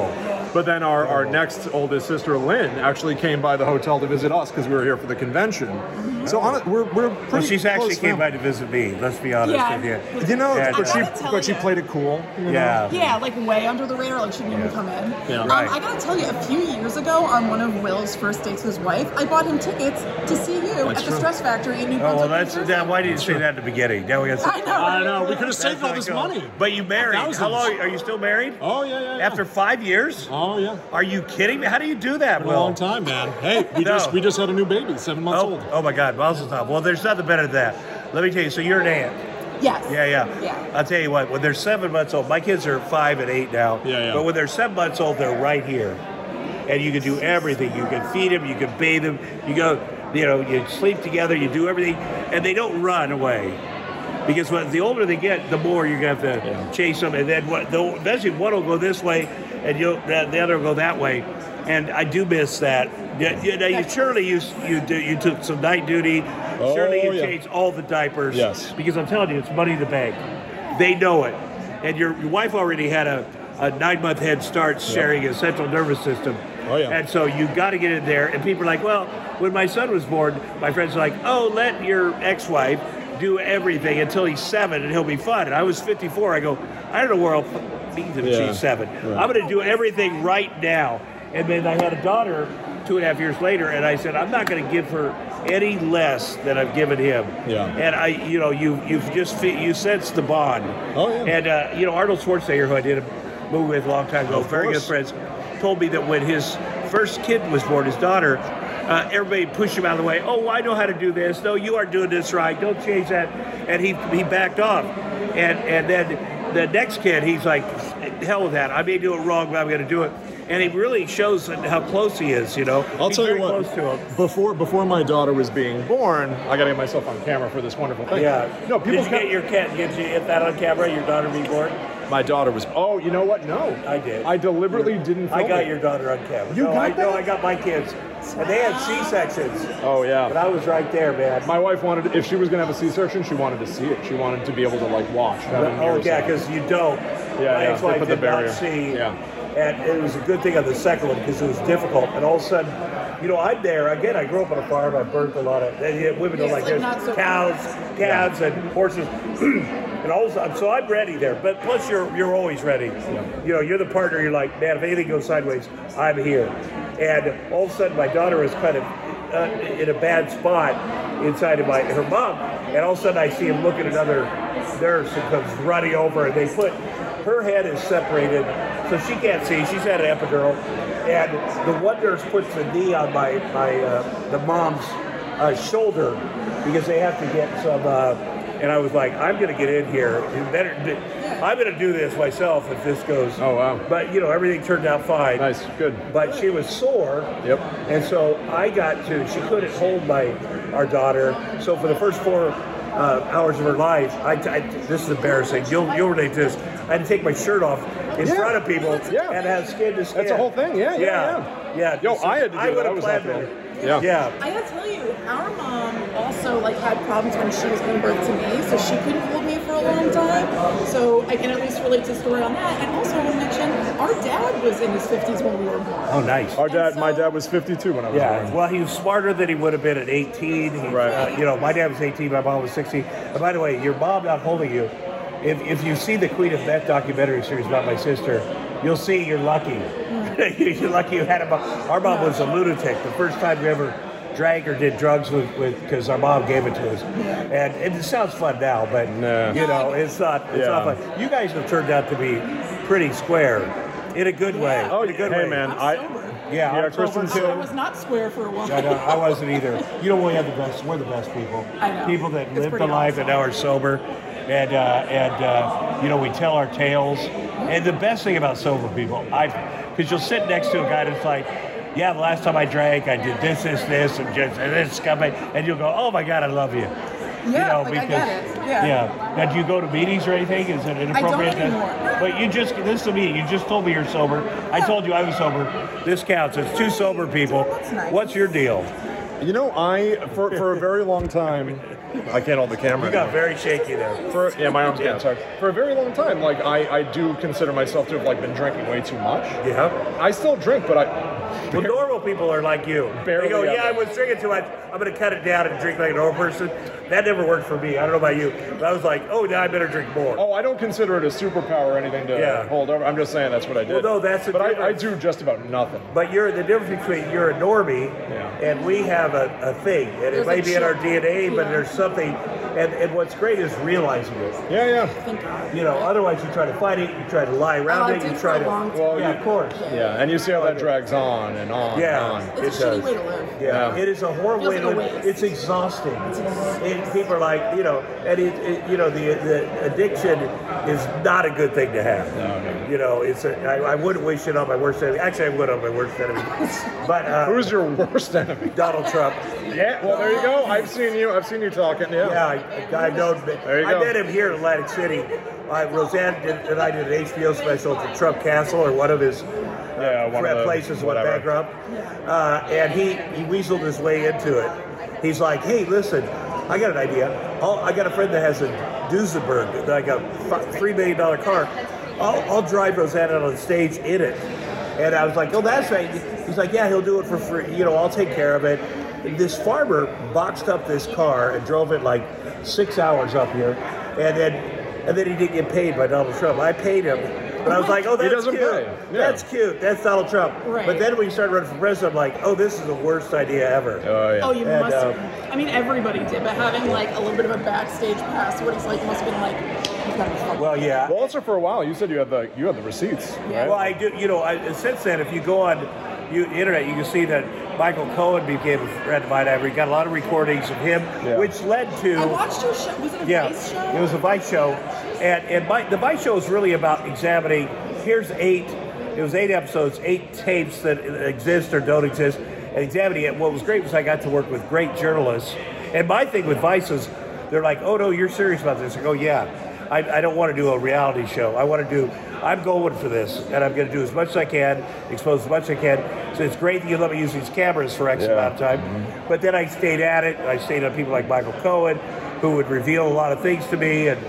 But then our next oldest sister, Lynn, actually came by the hotel to visit us because we were here for the convention. So we're pretty Well, she's actually close came now. by to visit me. Let's be honest Yeah. with you. You know, Yeah, but gotta she tell played it cool. You know? Yeah, like way under the radar, like she didn't even come in. Yeah. Right. I gotta tell you, a few years ago, on one of Will's first dates with his wife, I bought him tickets to see you at the true. Stress Factory in New Oh, well, Brunswick. that's New Jersey. why did you say that at the beginning? Now we got. I know. I know. We could have That's saved all not this cool. money. But you married. Thousands. How long are you still married? Oh yeah. After 5 years? Oh yeah. Are you kidding me? How do you do that, Been Will? a long time, man. Hey, we No. just had a new baby, 7 months old. Oh my God, Mazel tov. Well, there's nothing better than that. Let me tell you. So you're an aunt. Yes. Yeah. Yeah. I'll tell you what. When they're 7 months old, my kids are 5 and 8 now. Yeah. But when they're 7 months old, they're right here, and you can do everything. You can feed them. You can bathe them. You go. You sleep together. You do everything, and they don't run away. Because the older they get, the more you're going to have to chase them, and then eventually one will go this way, and the other will go that way. And I do miss that. Surely you took some night duty. Oh, Surely you yeah. changed all the diapers. Yes. Because I'm telling you, it's money in the bank. They know it, and your wife already had a 9-month head start sharing a central nervous system. Oh, yeah. And so you got to get in there. And people are like, well, when my son was born, my friends are like, oh, let your ex-wife do everything until he's 7 and he'll be fun. And I was 54. I go, I don't know where I'll be until Yeah. she's 7. Right. I'm going to do everything right now. And then I had a daughter 2.5 years later, and I said, I'm not going to give her any less than I've given him. Yeah. And you sense the bond. Oh, yeah. And Arnold Schwarzenegger, who I did a movie with a long time ago, Of very good course. friends, told me that when his first kid was born, his daughter, everybody pushed him out of the way. Oh, I know how to do this. No, you aren't doing this right. Don't change that. And he backed off. And then the next kid, he's like, hell with that. I may do it wrong, but I'm going to do it. And it really shows how close he is, I'll He's tell you very what. close to him. Before my daughter was being born, I got to get myself on camera for this wonderful thing. Yeah. No, people. Did you get you hit that on camera? Your daughter be born? My daughter was. Oh, you know what? No, I did. I deliberately didn't. Film I got it. your daughter on camera. You got that? I got my kids, and they had C-sections, Oh yeah. but I was right there, man. My wife wanted, if she was going to have a C-section, she wanted to see it. She wanted to be able to watch. Because you don't. Yeah, my yeah, ex-wife they put the did not barrier. see. Yeah. And it was a good thing on the second one because it was difficult. And all of a sudden, I'm there. Again, I grew up on a farm. I birthed a lot of, women don't like like this. not so- Cows and horses. And all of a sudden, so I'm ready there. But plus, you're always ready. You're the partner. You're like, man, if anything goes sideways, I'm here. And all of a sudden, my daughter was kind of in a bad spot inside of her mom. And all of a sudden, I see him look at another nurse and comes running over, and her head is separated, so she can't see. She's had an epidural, and the one nurse puts the knee on the mom's shoulder because they have to get some. And I was like, I'm going to get in here. I'm going to do this myself if this goes. Oh, wow. But everything turned out fine. Nice, good. But she was sore. Yep. And so she couldn't hold our daughter. So for the first 4 hours of her life, this is embarrassing. You'll relate to this. I had to take my shirt off in front of people and have skin to skin. That's the whole thing. Yeah. Yo, I had to do I that. would I have was planned not better. Yeah. Yeah. I gotta tell you, our mom also had problems when she was giving birth to me, so she couldn't hold me for a long time. So I can at least relate to the story on that. And also I want to mention, our dad was in his 50s when we were born. Oh, nice. My dad was 52 when I was born. Well, he was smarter than he would have been at 18. Right. My dad was 18, my mom was 16. And by the way, your mom not holding you, if you see the Queen of Meth documentary series about my sister, you'll see you're lucky. You're lucky you had a mom. Our mom was a lunatic. The first time we ever drank or did drugs because our mom gave it to us. And it sounds fun now, but it's not fun. You guys have turned out to be pretty square in a good way. Oh, in a good hey way. man, I'm Kristen sober. I was not square for a while. I wasn't either. We have the best. We're the best people. I know. People that It's live the pretty life awesome. and now are sober, and we tell our tales. And the best thing about sober people, because you'll sit next to a guy that's like, yeah, the last time I drank, I did this, and this scumbag, and you'll go, oh my God, I love you. Yeah, I get it. Yeah. Now, do you go to meetings or anything? Is it inappropriate? anymore. But listen to me. You just told me you're sober. I told you I was sober. This counts. It's 2 sober people. That's nice. What's your deal? for a very long time, I can't hold the camera. You got very shaky there. My arms getting tired. For a very long time, like I do consider myself to have like been drinking way too much. Yeah. I still drink, but Well, normal people are like you. Barely They go, ever. yeah, I was drinking too much. I'm going to cut it down and drink like a normal person. That never worked for me. I don't know about you. But I was like, oh, now I better drink more. Oh, I don't consider it a superpower or anything to hold over. I'm just saying that's what I did. Well, no, that's the But I difference. do just about nothing. But the difference between you're a normie and we have a thing. And it may be in our DNA, but there's something. And what's great is realizing it. Yeah. Thank God. You know, otherwise you try to fight it, you try to lie around I it, did you for try a to. long time. Well, Yeah, of course. Yeah, and you see how that drags on and on Yeah. and on. It's a shitty way to live. Yeah, it is a horrible way Feels to like a live. waste. It's exhausting. People are like, you know, and the addiction is not a good thing to have. No. You know, I wouldn't wish it on my worst enemy. Actually, I would on my worst enemy. But Who's your worst enemy? Donald Trump. Yeah, well, there you go. I've seen you talking. Yeah, I've known. There you I go. met him here in Atlantic City. Roseanne and I did an HBO special at the Trump Castle, or one of his one of the- places went whatever. bankrupt. And he weaseled his way into it. He's like, hey, listen, I got an idea. I got a friend that has a Duesenberg, like a $3 million car. I'll drive Roseanne out on stage in it. And I was like, oh, that's right. He's like, yeah, he'll do it for free. You know, I'll take care of it. This farmer boxed up this car and drove it like 6 hours up here. And then he didn't get paid by Donald Trump. I paid him. But I was like, oh, that's doesn't cute. pay. Yeah. That's cute. That's Donald Trump. Right. But then when he started running for president, I'm like, oh, this is the worst idea ever. Oh, yeah. Oh, you And, must have. I mean, everybody did, but having like a little bit of a backstage pass, what he's like, must have been like, you've got to be fucking. Well, yeah. Well, also for a while, you said you had the receipts, right? Well, I do. You know, since then, if you go on the internet, you can see that Michael Cohen became a friend of mine. I got a lot of recordings of him, which led to. I watched your show. Was it a Vice show? It was a Vice show, and the Vice show is really about examining. Here's 8. It was 8 episodes, 8 tapes that exist or don't exist, and examining it. What was great was I got to work with great journalists. And my thing with Vice is, they're like, "Oh no, you're serious about this?" I go, "Yeah, I don't want to do a reality show. I'm going for this, and I'm going to do as much as I can, expose as much as I can. So it's great that you let me use these cameras for X amount of time." Mm-hmm. But then I stayed at it. I stayed on people like Michael Cohen, who would reveal a lot of things to me, and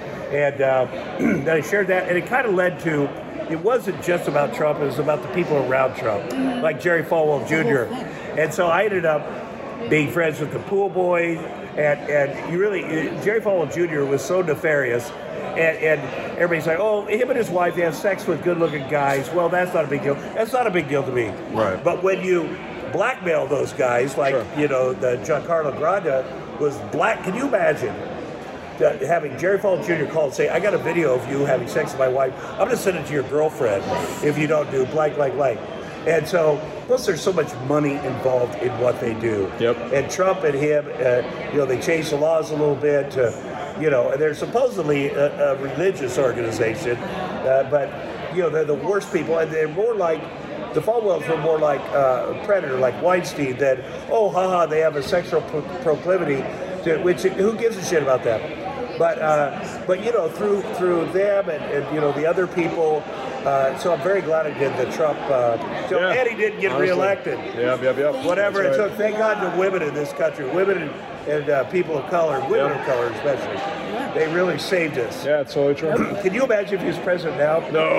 then I shared that, and it kind of led to. It wasn't just about Trump, it was about the people around Trump, like Jerry Falwell Jr. And so I ended up being friends with the pool boy, and Jerry Falwell Jr. was so nefarious, and everybody's like, oh, him and his wife, they have sex with good-looking guys. Well, that's not a big deal. That's not a big deal to me. Right. But when you blackmail those guys, like, the Giancarlo Granda was black, can you imagine? Having Jerry Falwell Jr. call and say, I got a video of you having sex with my wife. I'm going to send it to your girlfriend if you don't do blank. And so, plus there's so much money involved in what they do. Yep. And Trump and him, they changed the laws a little bit. And they're supposedly a religious organization, but, they're the worst people. And they're more like, the Falwells were more like a predator, like Weinstein, that, they have a sexual proclivity, which, who gives a shit about that? But through them and the other people, so I'm very glad I did the Trump. And he didn't get reelected. Yep. Whatever That's it right. took. Thank God to women in this country, women and people of color, women of color especially. They really saved us. Yeah, it's totally true. Can you imagine if he was president now?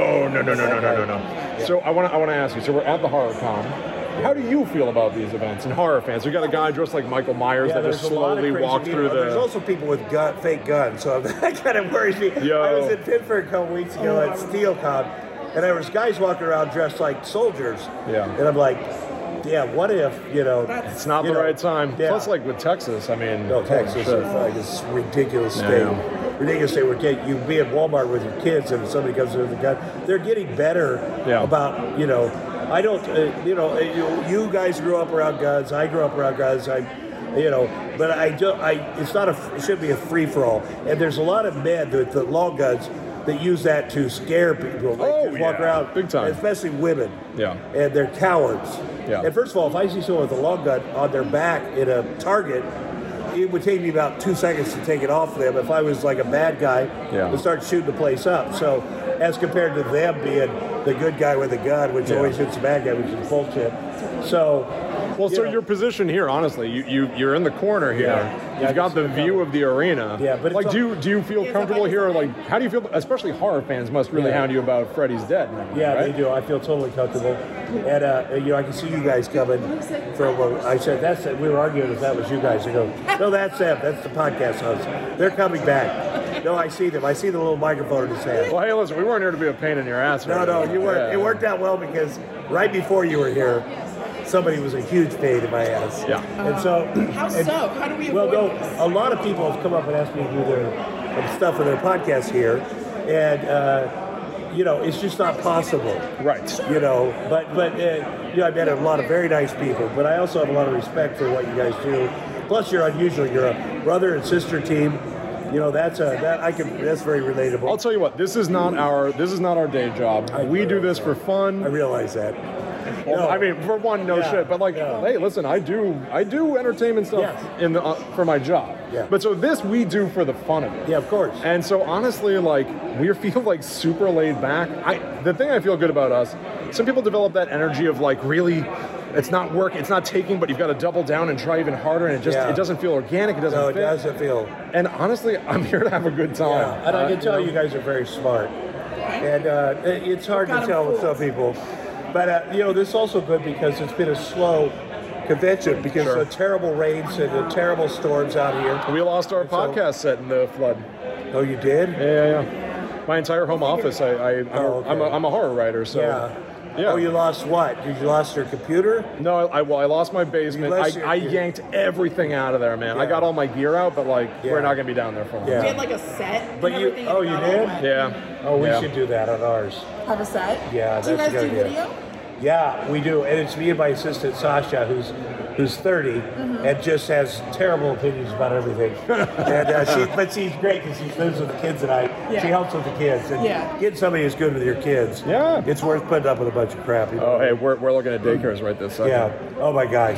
No. So I want to ask you. So we're at the HorrorCon. How do you feel about these events and horror fans? We got a guy dressed like Michael Myers that just there's a lot of slowly crazy walked people. through the. There's also people with fake guns, so that kind of worries me. Yo. I was in Pittsburgh a couple weeks ago at SteelCon, and there was guys walking around dressed like soldiers. Yeah. And I'm like, what if, It's not the right time. Yeah. Plus, like with Texas, I mean. No, Texas is like this ridiculous state. Ridiculous state where you be at Walmart with your kids and somebody comes in with a gun. They're getting better about, I don't, you guys grew up around guns. I grew up around guns. But it shouldn't be a free for all. And there's a lot of men with the long guns that use that to scare people. They just walk around, big time. especially women. Yeah. And they're cowards. Yeah. And first of all, if I see someone with a long gun on their back in a Target, it would take me about 2 seconds to take it off them if I was like a bad guy and start shooting the place up. So as compared to them being the good guy with a gun, which always hits the bad guy, which is bullshit. So Well, so your position here, honestly, you're in the corner here. Yeah, You've got the view of the arena. Yeah, but like, it's do you feel comfortable here? Like, how do you feel? Especially horror fans must really hound you about Freddy's dead. Yeah, right? they do. I feel totally comfortable, and I can see you guys coming from. I said we were arguing if that was you guys. I go, no, that's them. That's the podcast host. They're coming back. No, I see them. I see the little microphone in his hand. Well, hey, listen, we weren't here to be a pain in your ass. No, you weren't. It worked out well because right before you were here, somebody was a huge pain in my ass. Yeah. And so. How so? How do we avoid Well, no, this? a lot of people have come up and asked me to do their stuff for their podcast here, and it's just not possible. Right. But I met a lot of very nice people, but I also have a lot of respect for what you guys do. Plus, you're unusual. You're a brother and sister team. That's very relatable. I'll tell you what. This is not our day job. We do this for fun. I realize that. Well, I mean, for one, shit. But hey, listen, I do entertainment stuff for my job. Yeah. But so this we do for the fun of it. Yeah, of course. And so honestly, we feel super laid back. The thing I feel good about us, some people develop that energy of really, it's not work, it's not taking, but you've got to double down and try even harder, and it doesn't feel organic. It doesn't. No, fit. it doesn't feel. And honestly, I'm here to have a good time. Yeah, and I can tell you guys are very smart, and it's hard to tell with some people. But this is also good because it's been a slow convention because of the terrible rains and the terrible storms out here. We lost our podcast set in the flood. Oh, you did? Yeah. My entire home office. I'm a horror writer, so. Yeah. Yeah. Oh, you lost what? Did you lost your computer? No, I lost my basement. I yanked everything out of there, man. I got all my gear out, but we're not gonna be down there for a while. Yeah. We had a set. But you did? Yeah. Oh, we should do that on ours. Have a set? Yeah, Do you that's guys a do good idea. video? Yeah, we do, and it's me and my assistant Sasha, who's 30 and just has terrible opinions about everything. And she's great because she lives with the kids, and she helps with the kids. And getting somebody who's good with your kids, it's worth putting up with a bunch of crap. Oh, hey, we're looking at daycares right this second. Yeah. Oh my gosh.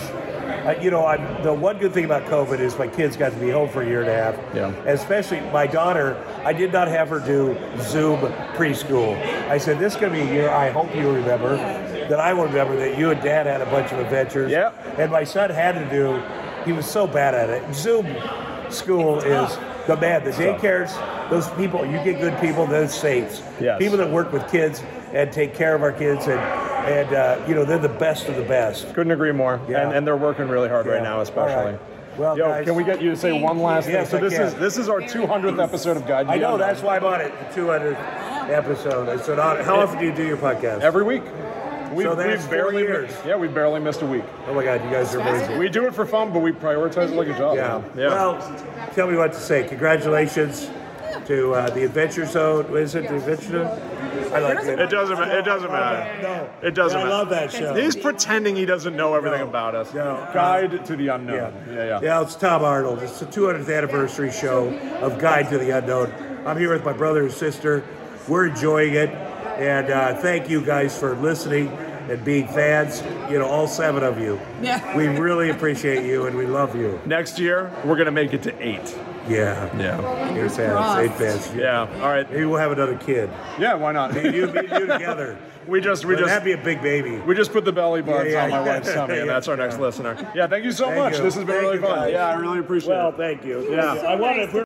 The one good thing about COVID is my kids got to be home for a year and a half. Yeah. And especially my daughter, I did not have her do Zoom preschool. I said, this is going to be a year, I hope you remember, that I will remember that you and Dad had a bunch of adventures. Yeah. And my son had to do, he was so bad at it. Zoom school is the man. The daycares, those people, you get good people, those saints. Yes. People that work with kids and take care of our kids, and they're the best of the best. Couldn't agree more. Yeah. And they're working really hard right now, especially. All right. Well, Yo, guys, can we get you to say one last Yes, thing? So I can. this is our 200th episode of Guide to I the know, Unknown. that's why I'm on it, the 200th episode. It's an honor. How often do you do your podcast? Every week. We've 4 years. We barely missed a week. Oh my God, you guys are amazing. We do it for fun, but we prioritize it like a job. Yeah. Yeah. Well, tell me what to say. Congratulations to the Adventure Zone. What is it, the Adventure Zone? I like it. It doesn't matter. No. It doesn't matter. I love that show. He's pretending he doesn't know everything No. about us. No. Guide to the Unknown. Yeah. Yeah, it's Tom Arnold. It's the 200th anniversary show of Guide to the Unknown. I'm here with my brother and sister. We're enjoying it. And thank you guys for listening and being fans, all 7 of you. Yeah. We really appreciate you and we love you. Next year, we're going to make it to 8. Yeah. Yeah. You're fans, 8 fans. Yeah. All right. Maybe we'll have another kid. Yeah, why not? Me and you together. That'd be a big baby. We just put the belly buttons Yeah, on my yeah. wife's tummy, and that's our next listener. Yeah, thank you so Thank much. you. This has been Thank really you, fun. guys. Yeah, I really appreciate Well, it. thank you. Yeah. I wanted.